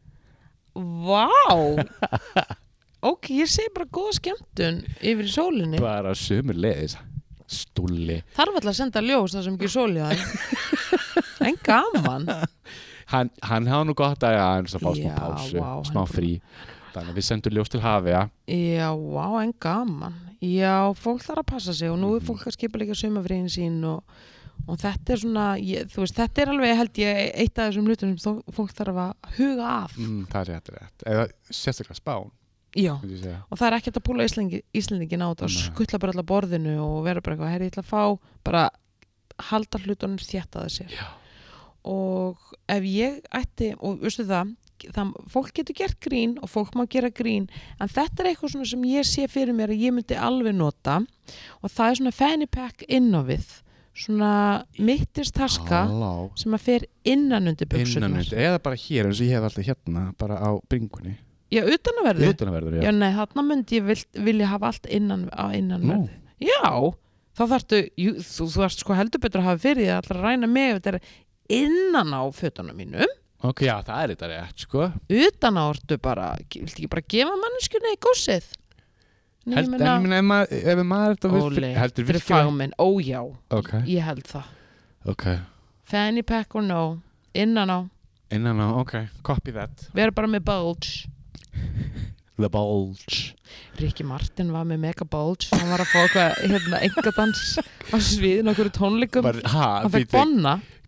Vá! Ok, ég segi bara góða skemmtun yfir í sólinni. Bara sömuleiðis. Stúlli. Þarf alltaf að senda ljós þar sem ekki sól í það. En gaman. Hann hafa nú gott að fá smá pásu, smá frí. Þannig að við sendum ljós til hafi, Já, vá, en gaman. Já, fólk þarf að passa sig og nú er fólk að skipuleggja sumarfríin sín og þetta er svona, þú veist, þetta er alveg held ég eitt af þessum hlutum sem fólk þarf að huga að. Það er rétt. Eða sérstaklega Spán. Já, og það er ekkert að púla Íslendingin á þetta og skuttla bara allar borðinu og vera bara eitthvað, ég ætla að fá bara halda hlutunum þéttaði sér. Já. Og ef ég ætti, og veistu það, fólk getur gert grín og fólk má gera grín, en þetta er eitthvað svona sem ég sé fyrir mér að ég myndi alveg nota og það er svona fanny pack inn á við, svona mittist taska sem að fer innan undir buxurnar. Eða bara hér, eins og ég hef alltaf hérna, bara á bringunni. Já, utanverðu? Utanverðu, já. Já, nei, þarna myndi ég vilja hafa allt innanverðu. Já, þá þarftu, þú þarfst sko heldur betur að hafa fyrir því að allra ræna mig ef þetta er innan á fötunum mínum. Ok, já, það er þetta rétt, sko. Utan á ortu bara, viltu ekki bara gefa manneskjunni í góssið? En ég meina, ef maður þetta fyrir fagmenn, já, ég held það. Ok. Fanny pack or no, innan á. Innan á, ok, copy that. Við erum bara með bulge. The bulge. Ricky Martin var með mega bulge. Hann var að fá eitthvað, engadans á sviðin okkur tónleikum. Hann fekk bonna.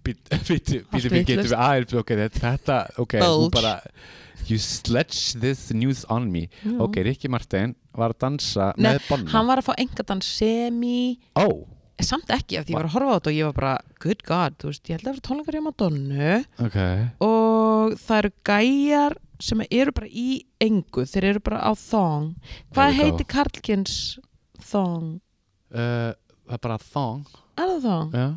Býtu, við getum við aðeins þetta, þú bara you sledge this news on me. Ricky Martin var að dansa með Bonna. Hann var að fá engadans samt ekki af því ég var að horfa á þetta og ég var bara good god, þú veist, ég held að það var tónleikar hjá Madonnu og það eru gæjar sem eru bara í engu, þeir eru bara á thong. Hvað heitir karlkyns thong? Það er bara thong. Er það thong? Já.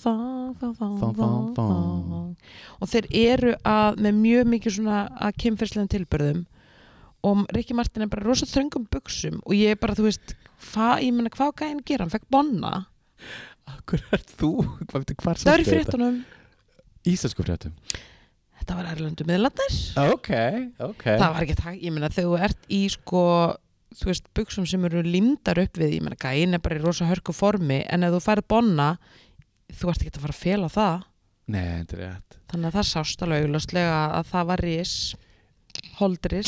Thong. Og þeir eru með mjög mikið svona að kynferðslegum tilburðum og Ricky Martin er bara rosa þröngum buxum og ég bara, þú veist, ég meina hvað gæinn gera, hann fekk Bonna. Akkur þú? Það var í fréttunum. Íslensku fréttum? Þetta var erlendu miðlarnir. Ok. Það var ekki það, ég meina þegar þú ert í sko, þú veist, buxum sem eru límdar upp við, ég meina gæinn er bara í rosa hörku formi en ef þú færð Bonna, þú ert ekki að fara að fela það. Nei, þetta er rétt. Þannig að það sást alveg augljóslega að það var holdris.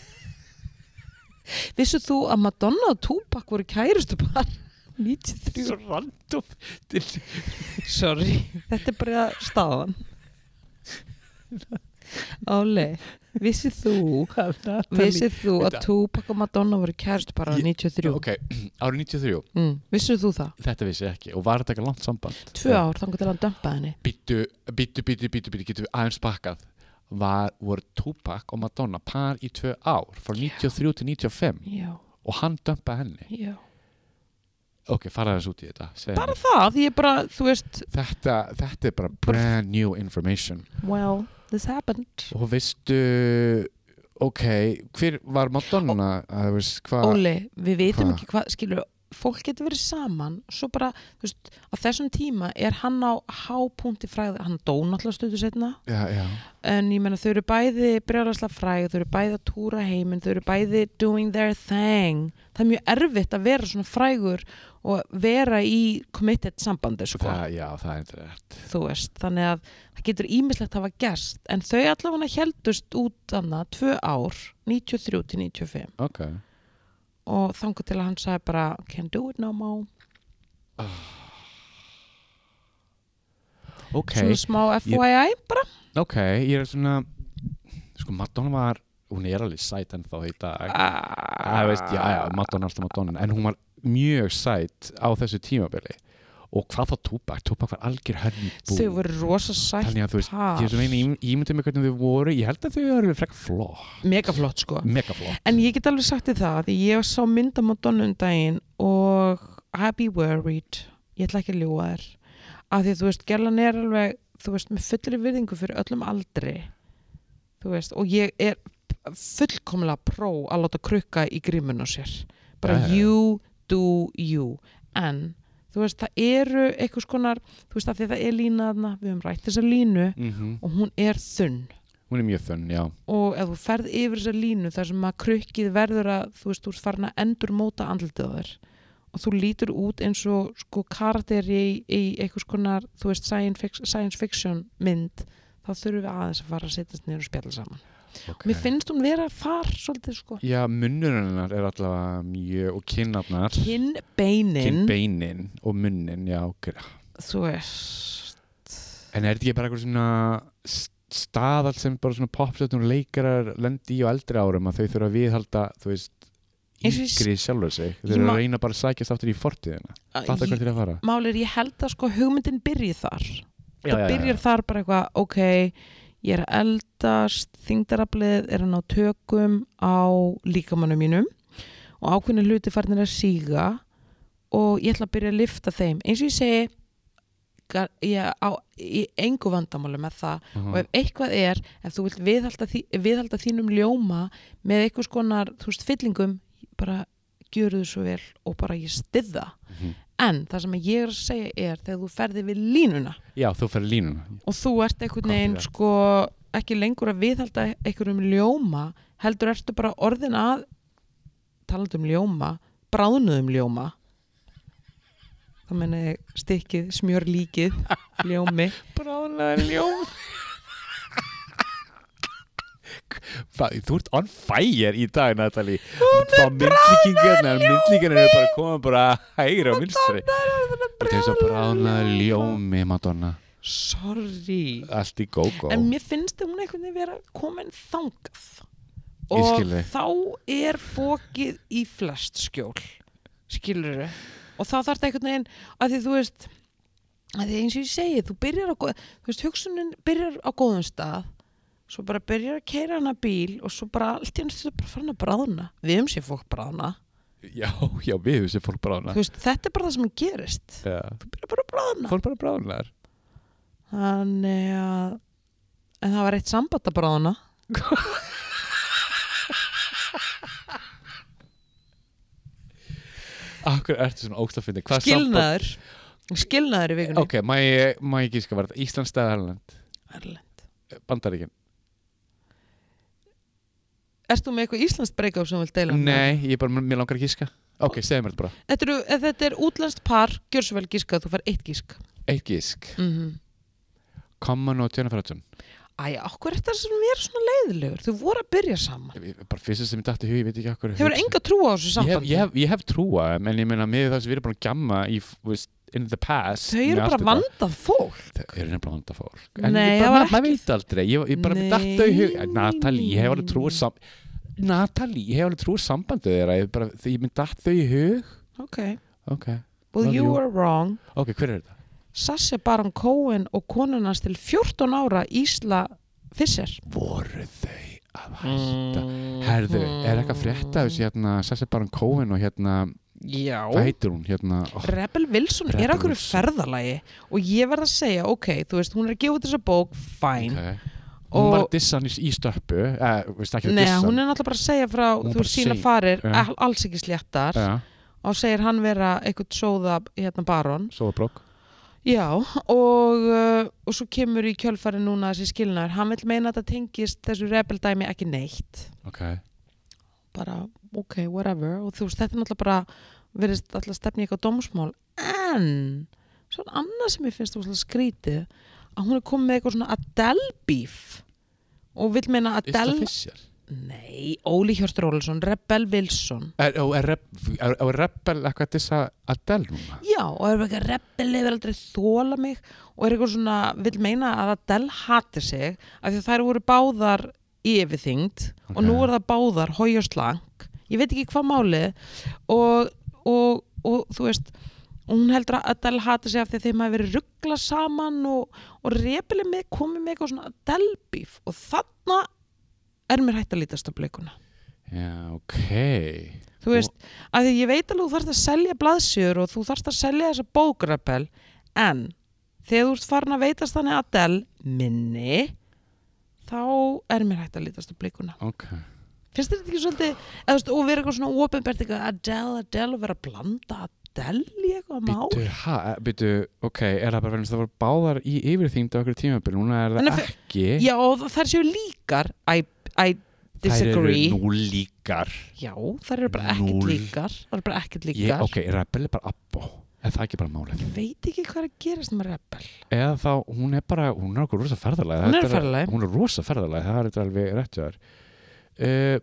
Vissu þú að Madonna og Tupac voru kærustupar 93? Svo random. Sorry, þetta er bara staðan. Óli, vissið þú að Tupac og Madonna voru kærustupar árið 93? Ok, árið 93? Vissið þú það? Þetta vissi ég ekki og var þetta ekki langt samband? 2 ár, þannig til að dömpa henni. Býttu, getur við aðeins bakkað. Voru Tupac og Madonna par í 2 ár frá 93 til 95? Já. Og hann dömpaði henni? Já. Ok, fara þess út í þetta. Bara það, ég bara, þú veist. Þetta er bara brand new information. Well, this happened. Og veistu, ok, hver var Madonna? Óli, við veitum ekki hvað, skilur, fólk getur verið saman, svo bara, þú veist, á þessum tíma er hann á hápunkti fræði, hann dó náttúrulega stöðu setna. Já. En ég meina, þau eru bæði brjálæðislega fræg, þau eru bæði að túra heiminn, þau eru bæði doing their thing. Það er mjög erfitt að vera svona frægur og vera í committed sambandi, sko. Það er rétt. Þú veist, þannig að það getur ýmislegt að hafa gerst, en þau allavega héldust út annað 2 ár, 93 til 95. Ok. Og þangað til að hann sagði bara can't do it no more. Ok. Svona smá FYI bara. Ok, ég er svona sko Madonna hún er alveg sæt ennþá í dag. Madonna er alltaf Madonna en hún var mjög sæt á þessu tímabili. Og hvað þá Tupac var algjör hörnbú. Þau voru rosa sætt. Þannig að þú veist, ég er svona ímyndið með hvernig þau voru. Ég held að þau eru frekar flott. Megaflott, sko. Megaflott. En ég get alveg sagt þér það, því ég sá mynd af Madonna daginn og I be worried. Ég ætla ekki að ljúga þér. Af því þú veist, gerlan er alveg, þú veist, með fullri virðingu fyrir öllum aldri. Þú veist, og ég er fullkomlega pró að láta krukka í grímun á sér. Bara you do you. En þú veist, það eru eitthvað skonar, þú veist, að því það er lína þarna, við höfum rætt þessa línu og hún er þunn. Hún er mjög þunn, já. Og ef þú ferð yfir þessa línu þar sem að krukkið verður að, þú veist, þú ert farin að endurmóta andlitið á þér og þú lítur út eins og sko karakter í eitthvað skonar, þú veist, science fiction mynd, þá þurfum við aðeins að fara að setjast niður og spjalla saman. Okay. Mér finnst hún vera þar svolítið sko. Já, munnurinn er allavega mjög og kinnarnar. Kinnbeinin og munnin, já. Þú veist. En er þetta ekki bara eitthvað svona staðall sem bara svona popstjörnur og leikarar lendi í á eldri árum að þau þurfa að viðhalda, þú veist, yngri sjálfur sig. Þau eru að reyna bara að sækjast aftur í fortíðina. Þetta hvert er að fara? Málir, ég held að sko hugmyndin byrji þar. Það byrjar þar bara eitthvað, ok, ég er að eldast, þyngdaraflið er að ná tökum á líkamannum mínum og ákveðna hluti farnir að síga og ég ætla að byrja að lyfta þeim. Eins og ég segi, ég á í engu vandamáli með það og ef eitthvað er, ef þú vilt viðhalda þínum ljóma með eitthvað skonar, þú veist, fyllingum, bara gjöru þau svo vel og bara ég styð það. En það sem ég er að segja er þegar þú ferði við línuna. Já, þú ferði línuna. Og þú ert einhvern veginn sko ekki lengur að viðhalda einhverjum ljóma, heldur ertu bara orðin að talandi um ljóma, bráðnuðum ljóma. Þá meina ég stykkið, smjörlíkið, ljómi. Bráðnaður ljómi. Þú ert on fire í dag, Natalie. Myndlíkingarnar eru bara koma bara hægra og vinstri. Þetta er svo bráðnaður ljómi, Madonna. Sorry. Allt í gógó. En mér finnst hún einhvern veginn vera komin þangað. Ég Og skil þig. þá fokið í flest skjól. Skilurðu? Og þá þarf þetta einhvern veginn, að því þú veist, að því eins og ég segi, þú veist, hugsunin byrjar á góðum stað, svo bara byrjar að keyra hana bíl og svo bara allt í ennstu bara farin að bráðna. Við sé fólk bráðna. Já, við sem fólk bráðna. Þú veist, þetta er bara það sem gerist. Já. Þú byrjar bara að bráðna. Fólk bara bráðnar. Þannig að, en það var eitt samband að bráðna. Akkur ertu svona ógst að finna? Skilnaður í vikunni. Ok, má ég gíska, var þetta Íslands eða Erlend? Erlend. Bandaríkin? Ert þú með eitthvað íslenskt break-up sem vilt deila? Nei, mér langar að gíska. Ok, segðu mér þetta bara. Þetta er útlenskt par, gjör svo vel gíska, þú fær 1 gísk. 1 gísk. Common og Jennifer Hudson. Okkur er þetta sem er svona leiðilegur? Þú voru að byrja saman. Bara fyrst sem ég datt í hug, ég veit ekki okkur. Hefur enga trú á þessu sambandi? Ég hef trúa, en ég meina með það sem við erum búin að gjamma í in the past. Þau eru bara vandað fólk. Þau eru nefnilega vandað fólk. En Nei, það var ekki. Maður veit aldrei. Ég bara datt þau í hug. Natalie, ég hef alveg trúið sambandið þeirra. Ég mynd datt þau í hug. Ok. Well, you were wrong. Ok, hver er þetta? Sacha Baron Cohen og konunans til 14 ára Isla Fisher. Voru þau að hætta? Herðu, er eitthvað frétta þessi Sacha Baron Cohen og Já. Hvað heitir hún? Rebel Wilson er okkur ferðalagi og ég verð að segja, ok, þú veist, hún er að gefa út þessa bók, fine. Okay. Hún var að dissa hann í stöppu. Nei, hún er náttúrulega bara að segja frá, þú veist, sína farir, alls ekki sléttar. Og segir hann vera eitthvað sóða baron. Sóðabrók. Já, og svo kemur í kjölfari núna þessi skilnaður. Hann vil meina að þetta tengist þessu Rebel dæmi ekki neitt. Ok. Bara, ok, whatever. Og þú veist, þetta er náttúrulega bara verið alltaf stefni eitthvað dómsmál. En svona annað sem ég finnst þú skrítið, að hún er komið með eitthvað svona Adele beef og vil meina Adele... Isla Fisher? Nei, Óli Hjörtur Ólafsson, Rebel Wilson. Er Rebel eitthvað þessa Adele núna? Já, og er eitthvað Rebel hefur aldrei þóla mig og er eitthvað svona, vil meina að Adele hati sig af því að þær voru báðar yfirþyngd og nú er það báðar hói og slank. Ég veit ekki hvað málið og þú veist, hún heldur að Adele hati sig af því að þeim hafi verið ruglað saman og Rebel er komið með eitthvað svona Adele beef og þarna er mér hægt að lítast á blikuna. Já, ok. Þú veist, af því ég veit alveg þú þarfst að selja blaðsíður og þú þarfst að selja þessa bók, Rebel, en þegar þú ert farin að veitast þannig Adele minni, þá er mér hægt að lítast á blikuna. Ok. Finnst þetta ekki svolítið, og vera eitthvað svona opinbert eitthvað Adele og vera að blanda Adele í eitthvað mál? Býtu, ok, er það bara verið að það voru báðar í yfirþyngd á okkur tímabil, núna er það ekki. Já, og þær séu líkar, I disagree. Þær eru nú líkar. Já, þær eru bara ekkert líkar. Það eru bara ekkert líkar. Ok, Rebel er bara abbo. Er það ekki bara málið? Ég veit ekki hvað er að gerast með Rebel. Eða þá, hún er okkur rosa ferðalega. Hún er rosa ferðalega, það er þetta alveg rétt hjá þér.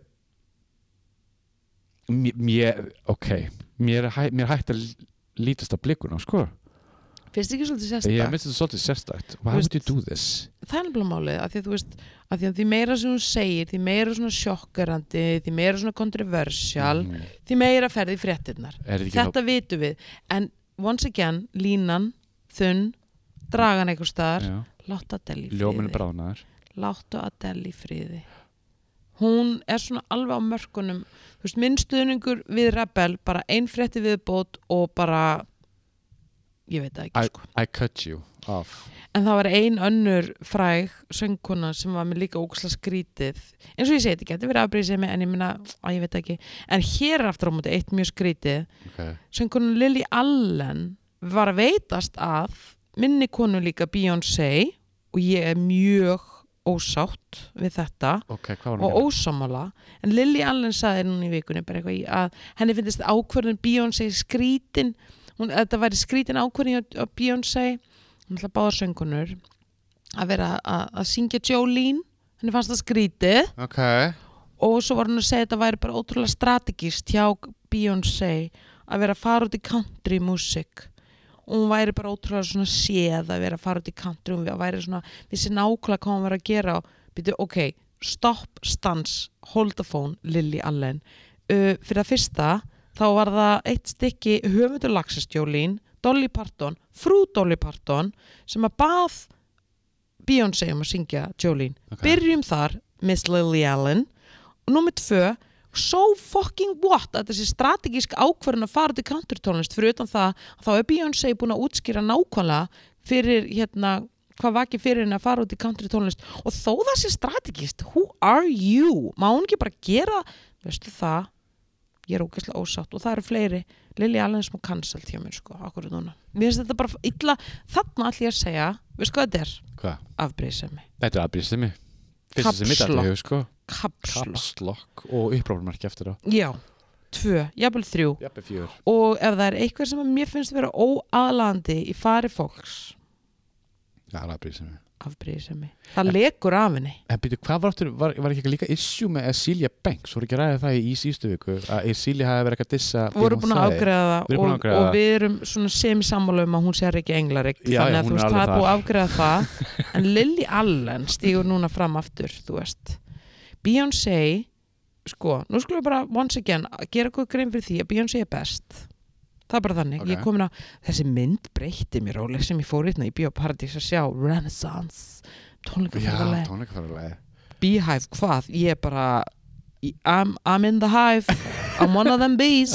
Mér er hægt að lítast á blikuna, sko. Finnst ekki svolítið sérstakt? Ég finnst þetta svolítið sérstakt. Why would you do this? Það er nefnilega málið, af því að þú veist, af því að því meira sem hún segir, því meira svona sjokkerandi, því meira svona kontroversial, því meira ferði í fréttirnar. Þetta vitum við. En once again, línan, þunn, dragan einhver staðar, láttu Adele í friði. Ljóminn bráðnaður. Láttu Adele í friði. Hún er svona alveg á mörkunum. Þú veist, minn stuðningur við Rebel, bara ein frétti viðbót og bara... Ég veit það ekki, sko. I cut you off. En það var ein önnur fræg söngkona sem var með líka ógeðslega skrítið. Eins og ég segi, þetta getur verið afbrýðisemi, en ég meina, ég veit ekki. En hér er aftur á móti eitt mjög skrítið. Okay. Söngkonan Lily Allen var að veitast að minni konu líka Beyoncé og ég er mjög ósátt við þetta og ósammála. En Lily Allen sagði núna í vikunni bara eitthvað að henni finnst ákvörðun Beyoncé skrítin. Þetta væri skrítin ákvörðin á Beyoncé, hún ætla báðar söngunur, að vera að syngja Jolene, henni fannst það skrítið. Okay. Og svo var hún að segja að þetta væri bara ótrúlega strategist hjá Beyoncé að vera að fara út í country music. og hún væri bara ótrúlega svona séð að vera að fara út í country og hún væri svona, vissi nákvæmlega hvað hún var að gera og byrju, ok, stopp, stans, hold the phone, Lily Allen. Fyrir að fyrsta, þá var það eitt stykki höfundur lagsins Jolene, Dolly Parton, frú Dolly Parton, sem að bað Beyoncé að syngja Jolene. Byrjum þar, Miss Lily Allen, og númer 2, so fucking what að þessi strategísk ákvörðun að fara til countrytónlist fyrir utan það að þá er Beyoncé búin að útskýra nákvæmlega fyrir hvað vakið fyrir henni að fara út í countrytónlist og þó það sé strategíst, who are you? Má hún ekki bara gera, veistu það, ég er ógeðslega ósátt og það eru fleiri, Lily Allen sem cancelled hjá mér sko, akkurat núna. Mér finnst þetta bara illa, þarna ætla ég að segja, veistu hvað þetta er? Hvað? Afbrýðisemi. Þetta er afbrýðisemi. Fyrsta sem mitt að þau sko. Kapslokk og upprófmarki eftir það. Já, 2, jafnvel 3 jafnvel 4 og ef það er eitthvað sem mér finnst vera óaðlandi í fari fólks afbrýðisemi það lekur af henni. En býtu, hvað var ekki líka issue með Celia Banks, voru ekki ræðið það í síðustu viku að Celia hafi verið ekki að dissa voru búin að afgreiða það og við erum svona semisammála um að hún sé ekki englarik þannig að þú veist, það er búið að afgreiða það en Lily Allen stígur núna fram aftur, þú veist Beyoncé, sko, nú skulum við bara once again gera eitthvað grein fyrir því að Beyoncé er best. Það er bara þannig. Okay. Ég komin að þessi mynd breytti mér róleg sem ég fór hérna í Bíóparadís að sjá Renaissance, tónleikaferðalagi. Beehive, hvað? Ég er bara I'm in the hive. I'm one of them bees.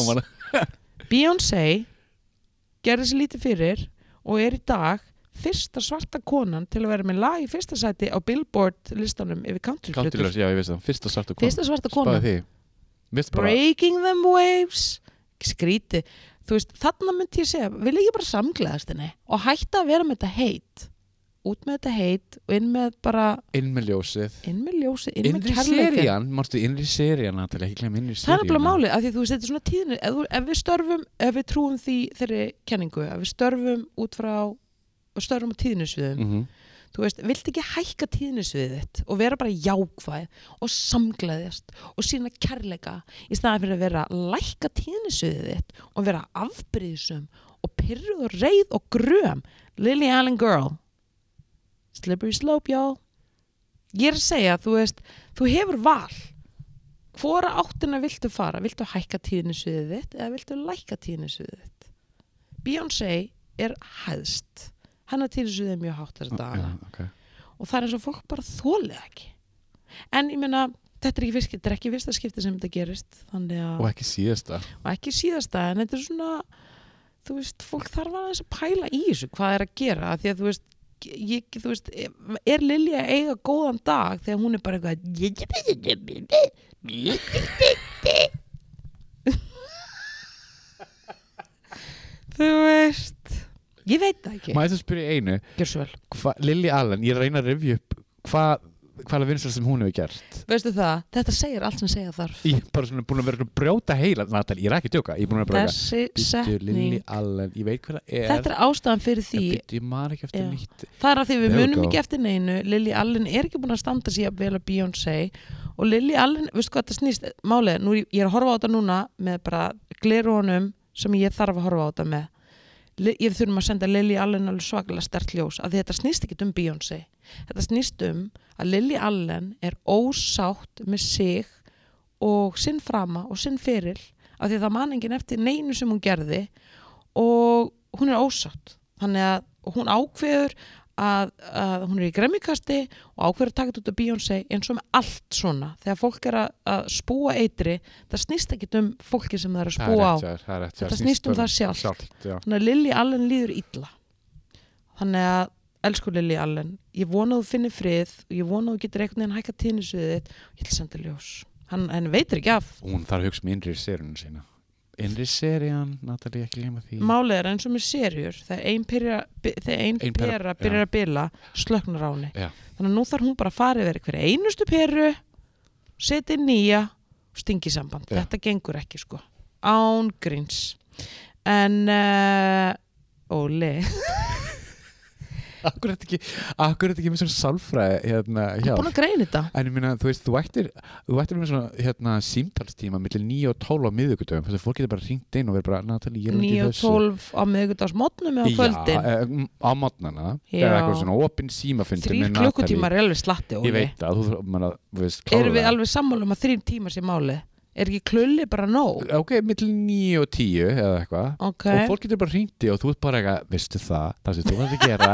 Beyoncé gerði sér lítið fyrir og er í dag fyrsta svarta konan til að vera með lag í fyrsta sæti á Billboard listanum yfir country-hlutur. Já, ég veist það. Fyrsta svarta kona. Spáði því. Breaking them waves. Skríti. Þú veist, þarna myndi ég segja, vil ég bara samgleðast henni og hætta að vera með þetta heit. Út með þetta heit og inn með bara... Inn með ljósið, inn með kærleikin. Innri serían, Natalie, ekki glemma innri serían. Það er bara málið, af því þú veist, þetta er svona tíðinu, ef við trúum því þeirri kenningu, ef við störfum á tíðnisviðum, þú veist, vilt ekki hækka tíðnisviðið þitt og vera bara jákvæð og samgleðjast og sína kærleika í staðan fyrir að vera lækka tíðnisviðið þitt og vera afbrýðsum og pirruð og reið og gröm. Lily Allen girl. Slippery slope, y'all. Ég er að segja, þú veist, þú hefur val. Hvora áttina viltu fara? Viltu hækka tíðnisviðið þitt eða viltu lækka tíðnisviðið þitt? Beyoncé er hæðst. Hennar tíðnisviðið er mjög hátt þessa dagana. Okay. Og það er eins og fólk bara þolið ekki. En ég meina, þetta er ekki fyrsta skipti sem þetta gerist. Og ekki síðasta. En þetta er svona, þú veist, fólk þarf aðeins að pæla í þessu, hvað er að gera. Því að þú veist, er Lily að eiga góðan dag þegar hún er bara eitthvað þú veist ég veit það ekki. Má ég það spyrja einu? Gjör svo vel. Lily Allen, ég reyna að rifja upp hvaða vinstar sem hún hefur gert. Veistu það? Þetta segir allt sem segja þarf. Ég er bara svona búin að vera að brjóta heila, Natalie, ég er ekki að djóka. Ég er búin að brjóta. Þessi setning. Lily Allen, ég veit hvað það er. Þetta er ástæðan fyrir því. Ég man ekki eftir nýtt. Það er að því við munum ekki eftir neinu. Lily Allen er ekki búin að standa sig að vel að Beyoncé og Lily Allen, veistu hvað þetta snýst? Málið, nú ég er að horfa á þetta núna með bara glerunum sem ég þarf að horfa á þetta með. Ég þurfum að senda Lily Allen alveg svakalega sterkt ljós af því þetta snýst ekki Beyoncé. Þetta snýst að Lily Allen er ósátt með sig og sinn frama og sinn feril af því það man enginn eftir neinu sem hún gerði og hún er ósátt. Þannig að hún ákveður að hún er í gremmikasti og ákveður að taka þetta út af Beyoncé eins og með allt svona. Þegar fólk er að spúa eitri, það snýst ekki fólki sem það er að spúa á. Þetta snýst það sjálft. Þannig að Lily Allen líður illa. Þannig að, elsku Lily Allen, ég vona að þú finnir frið og ég vona að þú getur einhvern veginn hækka tíðnisviðið þitt og ég ætla að senda ljós. Hann veitir ekki af. Hún þarf að hugsa með innri serjunum sína. Innri serían, Natalie, ekki gleyma því. Málið er eins og með serjur, þegar ein pera byrjar að bila, slöknar á henni. Þannig að nú þarf hún bara að fara yfir hverja einustu peru, setja nýja og stingi samband. Þetta gengur ekki, sko. Án gríns. En, Óli, Akkur er þetta ekki með svona sálfræði hérna hjá. Búin að greina þetta. En ég meina, þú veist, þú ættir með svona símtalstíma millir 9 og 12 á miðvikudögum, þess að fólk getur bara hringt inn og verið bara, Natalie, ég er ekki 9 og 12 á miðvikudagsmorgnum eða á kvöldin. Já, á morgnana, eða eitthvað svona opinn símafundur 3 klukkutímar er alveg slatti, Ég veit að þú veist, klára Erum við alveg sammála um að 3 tímar sé máli? Er ekki klulli bara nóg? Ok, millir 9 og 10 eða eitthvað Okay. og fólk getur bara hringt í og þú ert bara eitthvað, veistu það sem þú þarf að gera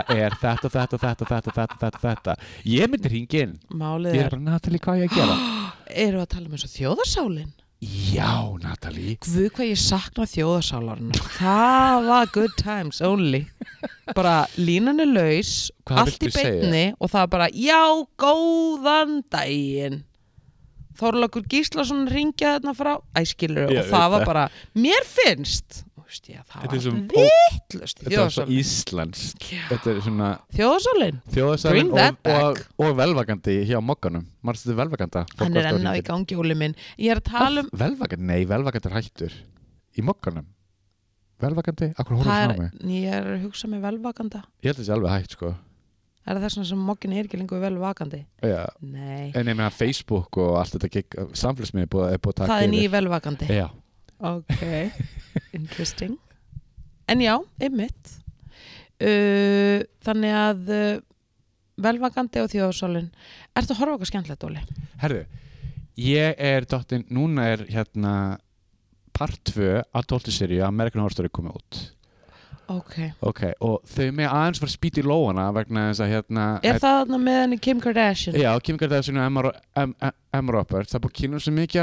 er þetta ég myndi hringi inn Málið ég er bara, Natalie, hvað ég að gera? Erum við að tala um eins og þjóðarsálin? Já, Natalie Guð hvað ég sakna þjóðarsálarna. Það var good times only. Bara línan er laus, Hvað allt í viltu segja? beinni og það er bara, já, góðan daginn. Þorlákur Gíslason ringja þarna frá æskilur Ég og það veit var það. bara, mér finnst það Þetta er var svo- vittlust Þetta er svo íslenskt Þetta er svona Þjóðarsálin, þjóðarsælin Bring that og velvakandi hjá mokkanum Marstu þið velvakanda? hann er enn á í gangi Óli minn. Ég er að tala um Velvakandi? Nei, velvakandi er hættur Í mokkanum Velvakandi? Akkur horfður það frá mig? ég er að hugsa með velvakanda. Ég held að það sé alveg hætt, sko Er það þess vegna sem mokkin er ekki lengur velvakandi? Já. Nei, En ég meina Facebook og allt þetta gig samfélagsmiðlum er búið að taka það er yfir. nýi velvakandi. Já. Ok, interesting. En já, einmitt. Þannig að velvakandi og þjóðarsálin. Ertu að horfa okkar skemmtilegt, Óli? Herðu, ég er dottinn, núna er hérna part 2 af 12. seríu American Horror Story komið út. Ok. Ok, og þau með aðeins var spýt í lóana vegna þess að hérna Er það þarna með henni Kim Kardashian? Já, Kim Kardashian og Emma Roberts það er búið að kynna svo mikið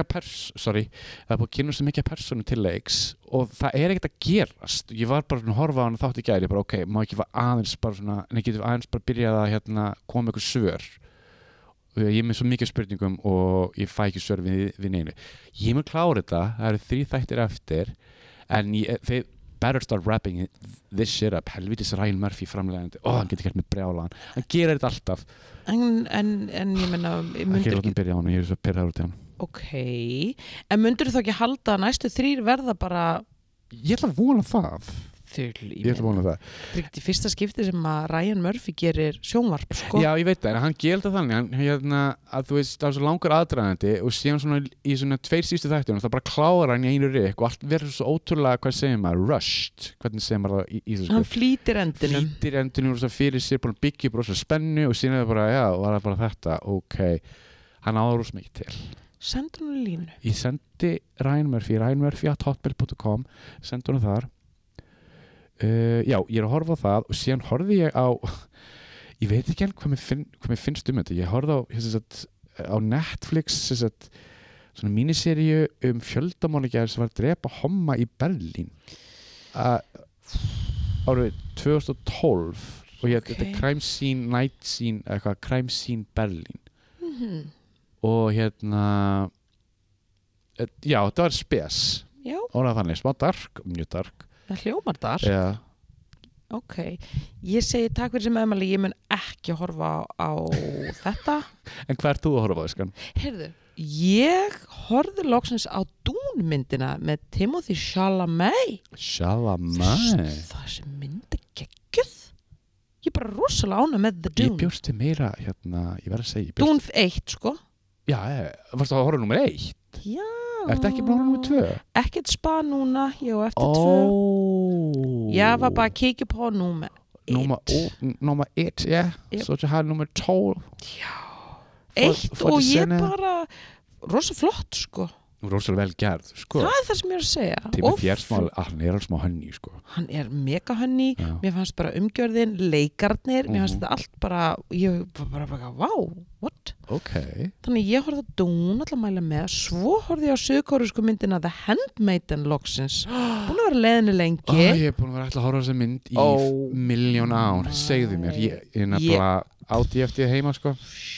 af persónu til leiks og það er ekkert að gerast ég var bara svona að horfa á hann þátt í gær ég bara ok, má ekki aðeins bara svona en ég geti aðeins bara byrjað að hérna koma ykkur svör og ég er með svo mikið spurningum og ég fæ ekki svör við neinu ég mun klára þetta, það eru 3 þættir eftir en þeir better start wrapping this shit up helvítis Ryan Murphy framlegandi hann getur gert með brjálaðan hann gerir þetta alltaf En ég menna ekki látum byrja á hann, ég er svo pyrraður út í hann Ok, en myndur þú þá ekki halda að næstu 3 verða bara ég ætla að vona það ég ætla að vona það Það er ekki fyrsta skipti sem að Ryan Murphy gerir sjónvarp sko. já, ég veit það, en hann gerir það þannig hérna, að þú veist, það er svo langur aðdragandi og síðan svona í svona 2 síðustu þættum það bara klára hann í einu rykk og allt verður svo ótrúlega, hvað segir maður, rushed hvernig segir maður það í Hann flýtir endinum og svo fyrir sér búin að byggja upp rosa spennu og síðan er það bara, já, var það bara þetta ok, hann áður rosa mikið til Sendu hann línu ég sendi Ryan Murphy@hotmail.com sendi hann þar já, ég er að horfa á það og síðan horfði ég á ég veit ekki enn hvað mér finnst þetta ég horfði á Netflix svona míniseríu fjöldamorðingja sem var að drepa homma í Berlín árið 2012 og þetta er Crime Scene, Night Scene eitthvað, Crime Scene Berlín og hérna já, þetta var spes og það þannig, smá dark, mjög dark Það hljómar þar Já. Ok, ég segi takk fyrir sem Emily, ég mun ekki horfa á þetta En hvað ert þú að horfa á þesskan? Heyrðu, ég horfði loksins á Dune-myndina með Timothy Chalamet Það sem myndi geggjuð Ég er bara rosalega ánægð með The Dune Ég bjóst til meira, hérna, ég verð að segja Dune 1, sko Já, varstu að horfa nummer 1? Já Ertu ekki bara nummer 2? Ekkert spa núna, ég á eftir 2 Jeg var bara að kíkja på nummer 1 Nummer 1, ja Så du har nummer 12 Já 1 og ég bara rosa flott, sko Rosalega vel gerð, sko Það er það sem ég er að segja Timothy hann er alls smá hönni, sko Hann er mega hönni Mér fannst bara umgjörðin, leikarnir Mér fannst þetta allt bara Ég var bara, wow, what? Ok Þannig ég horfði að Dune alltaf mæla með Svo horfði ég á suðkóresku myndina The Handmaiden loksins Búin að vera leiðinni lengi Ég er búin að vera alltaf að horfa á þessa mynd í milljón ár Segðu mér, ég er nefnilega átti eftir heima, sko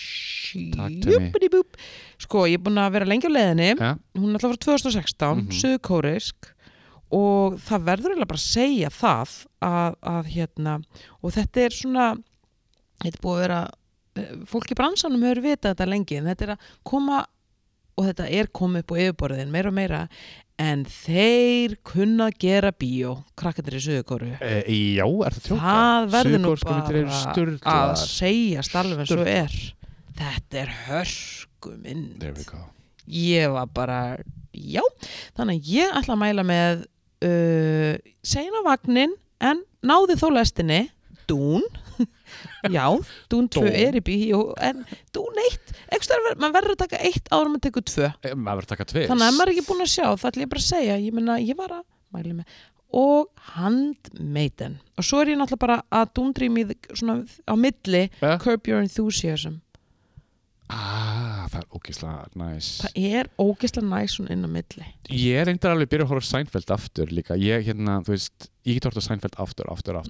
Sko, ég er búin að vera lengi á leiðinni Hún er alltaf frá 2016 suðkóresk og það verður eiginlega bara að segja það að hérna og þetta er svona þetta er búið að vera fólk í bransanum hefur vitað þetta lengi en þetta er að koma og þetta er komið upp á yfirborðin meira og meira en þeir kunna að gera bíó krakkarnir í Suður-Kóru Já, er það tjóka? það verður nú Suður-Kórsku myndir eru bara sturlaðar. að segja alveg svo er þetta er hörkumynd There we go. ég var bara, já þannig að ég ætla að mæla með seinna vagnin en náði þó lestinni Dún já, Dún 2 er í bíó en Dún 1, maður verður að taka 1 áður en maður tekur 2 Maður verður að taka 2 þannig að ef maður er ekki búin að sjá það ætla ég bara að segja ég meina, ég var að mæla með og Handmaiden og svo er ég náttúrulega bara að dúndrýma í svona á milli Curb Your Enthusiasm það er ógeðslega næs það er ógeðslega næs svona inn á milli Ég er reyndar alveg byrja að horfa á Seinfeld aftur líka ég þú veist, ég get horft á Seinfeld aftur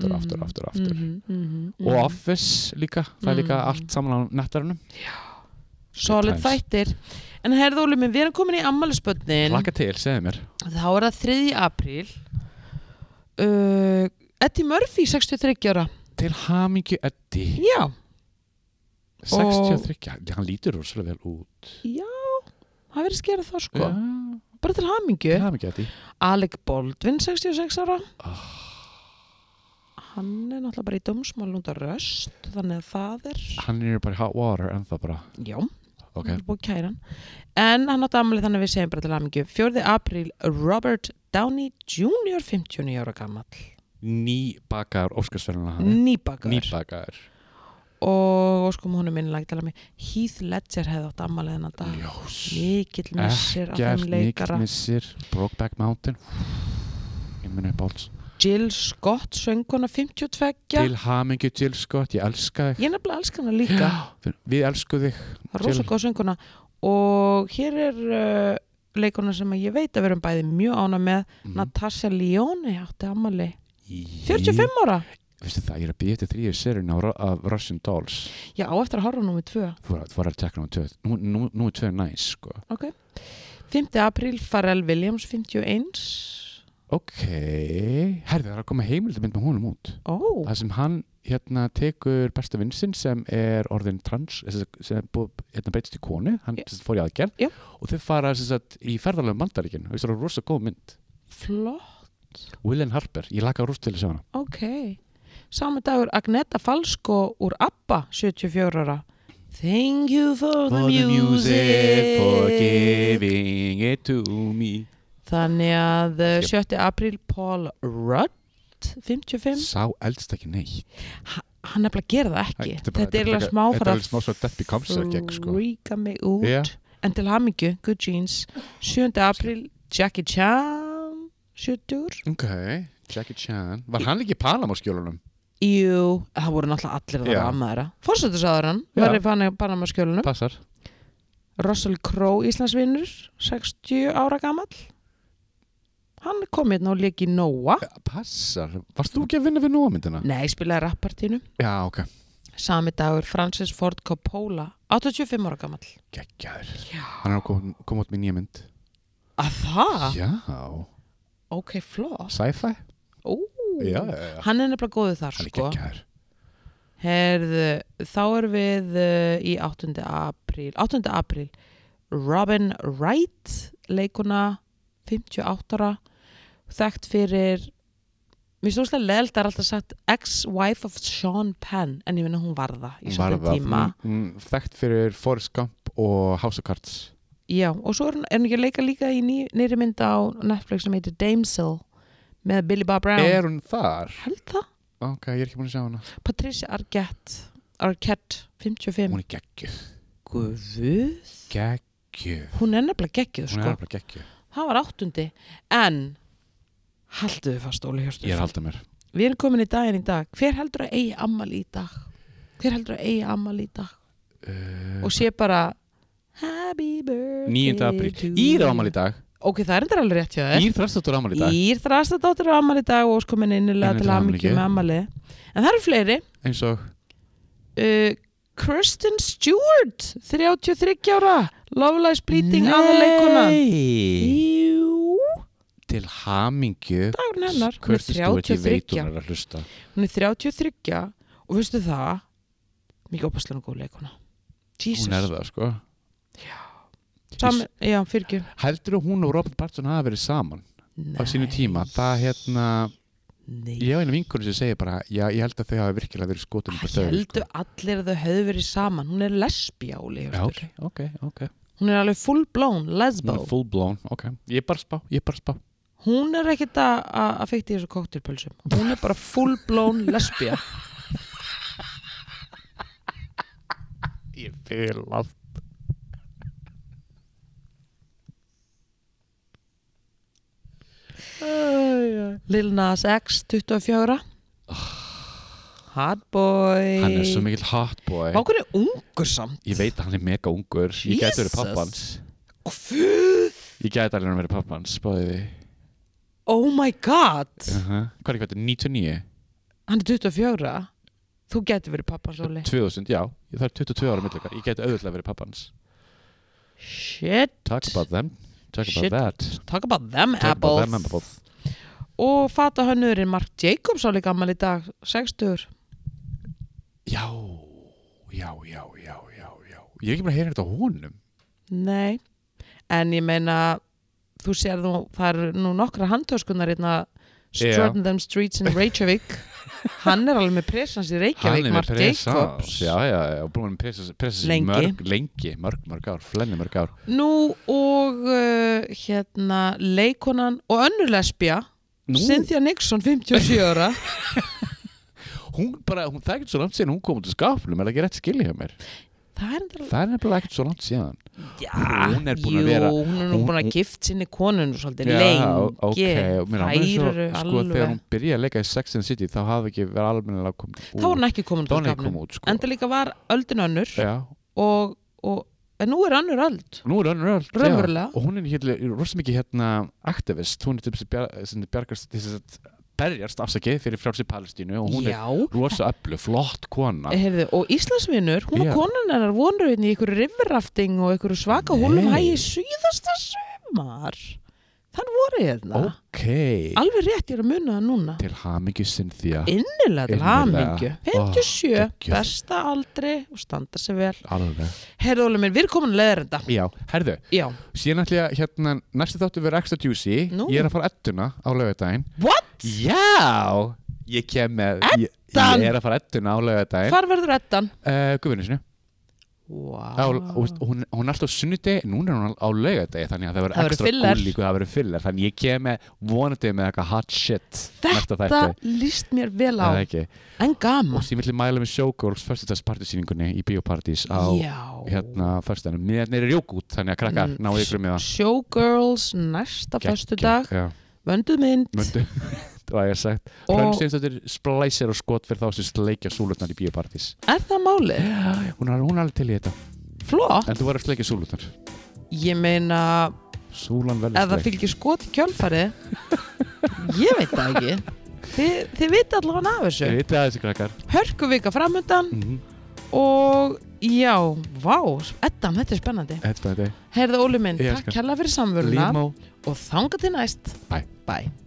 og Office líka það er líka allt saman á nettarunum solid þættir en herðu Óli minn, við erum komin í afmælisbörnin Hlakka til, segðu mér þá er það 3. apríl Eddie Murphy 63 ára Til hamingju Eddie já 63, hann lítur rosalega vel út já, það verður skera það sko Já, bara til hamingju til hamingju Eddie Alec Baldwin 66 ára hann er náttúrulega bara í dómsmál út af Röst þannig að það er Hann er bara í hot water en það bara já, Ok, hann er búið kæran en hann átti afmæli þannig að við segjum bara til hamingju 4. apríl Robert Downey Jr. 59 ára gamall nýbakaður Óskarsverðuna nýbakaður og sko honum innlægt alveg mig Heath Ledger hefði átt afmæli þennan dag mikill missir af þeim leikara mikill missir Brokeback Mountain ég muni upp alls Jill Scott sönguna 52 Til hamingju Jill Scott, ég elska þig ég nefnilega elska hana líka Við elskum þig það er rosa góð sönguna og hér er leikuna sem ég veit að við erum bæði mjög ána með Natasha Lyonne átti afmæli 45 ára Veistu það, ég er að býja eftir 3 serien af Russian Dolls já, á eftir að horfa númer 2 Þú var að tekna númer 2 næs sko. ok 5. apríl Pharrell Williams 51 Ok Herði, það er að koma heimildamynd með honum út Það sem hann tekur besta vinn sinn sem er orðin trans sem er búið breytist í konu hann fór í aðgerð og þau fara í ferðarlegum Bandaríkin og það er rosa góð mynd flott William Harper, ég laka rosa til að sjá hana ok Sami dagur Agneta Falsko úr ABBA 74 ára Thank you for the music For giving it to me Þannig að 7. apríl Paul Rudd 55 Sá eldst ekki neitt Hann nefnilega gera það ekki Þetta er alveg smá Þetta er smá svo Death Becomes fríka mig út En til hamingju, good jeans 7. apríl Jackie Chan 70 Ok, Jackie Chan Var hann ekki í Panama-skjólunum? Jú, það voru náttúrulega allir að það amaðara Forsættisáður hann var í Panama-skjólunum Passar Russell Crowe, Íslandsvinur 60 ára gamall Hann kom hérna og leik í Nóa Passar, varst þú ekki að vinna við Nóa-myndina? Nei, spilaði rappartínu Já, ok Sami dagur Francis Ford Coppola 85 ára gamall Geggjaður Hann er að koma út með nýja mynd Að það? Já Ok, flott Sci-fi? Já. Hann er nefnilega góður þar Hann er sko geggjaður Herðu, þá erum við í 8. apríl Robin Wright leikuna 58 ára þekkt fyrir mér stóðslega leiðilegt er alltaf sagt ex-wife of Sean Penn en ég finna hún var það í svona tíma þekkt fyrir Forrest Gump og House of Cards já, og svo er hún ekki að leika líka í nýri mynd á Netflix sem heitir Damsel með Billy Bob Brown Er hún þar? Held það Ok, ég er ekki búin að sjá hana Patricia Arquette 55 Hún er geggjuð Guð Geggjuð Hún er nefnilega geggjuð Hún er nefnilega geggjuð Það var 8. En haldu þið fast Óli Hjörstur Ég er haldið mér Við erum komin í daginn í dag Hver heldur að eigi afmæli í dag? Hver heldur að eigi afmæli í dag? Og sé bara Happy birthday 9. apríl Ír á afmæli í dag Ok, það er endur alveg rétt hjá þér Ír Þrastadóttir á afmæli í dag Ír Þrastadóttir á afmæli í dag og komin innilega til hamingju með afmæli En það eru fleiri Eins og Kristen Stewart 33 ára Love Lies Bleeding aðaleikona Jú Til hamingju Dagurinn hennar Kristen Stewart, ég veit hún er að hlusta Hún er 33 og veistu það mikið ópaslega góð leikona Jesus. Hún er það sko Já Já, fyrirgjöf. Heldur hún og Robert Pattinson hafa verið saman á sínu tíma? Það Nei. ég á einu vinkonur sem segir bara, já, ég held að þau hafa virkilega verið skotin upp á þau. Heldur allir að þau höfðu verið saman. Hún er lesbía, Óli. Já, ok. Hún er alveg full blown lesbo. Full blown, ok. Ég er bara spá. Hún er ekkert að feikta í þessu koktelpölsum. Hún er bara full blown lesbía. Ég fyrr allt. Lil Nas X, 24. Hot boy. Hann er svo mikill hot boy. Vákur er ungur samt. Ég veit að hann er mega ungur. Ég gæti verið pappans. Guð. Ég gæti alveg verið pappans, spáði því. Oh my god. Hvað er þetta? 99? Hann er 24. Þú gæti verið pappans, Óli. 2000, já. Það er 22 ára millikar. Ég gæti auðvitað verið pappans. Shit. Talk about them. Talk Shit. about that. Talk about them Talk apples. about them apples. Og fatahönnurinn Marc Jacobs á líka gammal í dag, 60. Já. Ég er ekki bara að heyra þetta á honum. Nei, en ég meina þú sér nú, það eru nú nokkra handtöskunar hérna Strutting them streets in Reykjavík. Hann er alveg með presens í Reykjavík, Marc Jacobs. Já, búin með presens lengi, mörg ár, flenni mörg ár. Nú og leikonan og önnur lesbía, Cynthia Nixon, 57 ára. Það er ekkert svo langt síðan hún kom út í skápnum, er það ekki rétt skilja hjá mér? Það er nefnilega ekkert svo langt síðan. Já, hún er búin að vera hún er nú búin að gift sinni konun svolítið lengi. Hæruru sko, alveg. þegar hún byrjaði að leika í Sex and the City þá hafði ekki verið almennilega komið út. Þá var hún ekki komin út úr skapnum. Sko. Enda líka var öldin önnur en nú er önnur öld. Raunverulega. Og hún er rosa mikið aktivist. Hún er sem bjargast berjast afsakið fyrir frjálsi Palestínu og hún er rosa öflug, flott kona. Heyrðu, og Íslandsvinur, hún og konan hennar vonur í einhverju riverrafting og einhverju svaka hólum hægi síðasta sumar. Þann voru hérna. Ok. Alveg rétt ég er að muna það núna. Til hamingju, Cynthia. Innilega til hamingju. 57, besta aldri og standa sig vel. Alveg. Heyrðu, Óli minn, við erum komin að leiða þetta. Já, herðu. Já. Síðan ætla næstu þáttu verið extra juicy. Nú. Ég er að fara edduna á laugardaginn. What? Já! Ég kem með... Eddan? Ég er að fara edduna á laugardaginn. Hvar verður eddan? Guðvinnusinu. Wow. Hún er alltaf sunnudegi, núna er hún á laugardegi þannig að það verður ekstra gúllíku, það verður filler þannig ég kem með vonandi með eitthvað hot shit. Þetta líst mér vel á. En gaman. Og ég vilja mæla með Showgirls föstudagspartysýningunni í Bíópartís á föstudagnum. Miðarnir er jógút þannig að krakkar náðu ykkur með það. Showgirls næsta föstudag. Vönduð mynd. Það var ég sagt. Frömsins splæsir og skot fyrir þá sem sleikja súlutnar í Bíópartís. Er það málið? Hún er alveg til í þetta. Flott. En þú var að sleikja súlutnar. Ég meina súlan vel sleik. Ef það fylgir skot í kjölfarið ég veit það ekki. Þið vita allavega af þessu. Þið vita þessu krakkar. Hörkuvika framundan og já, vá, Eddan, þetta er spennandi. Heyrðu Óli minn, takk kærlega fyrir samveruna og þangað til næst. Bye.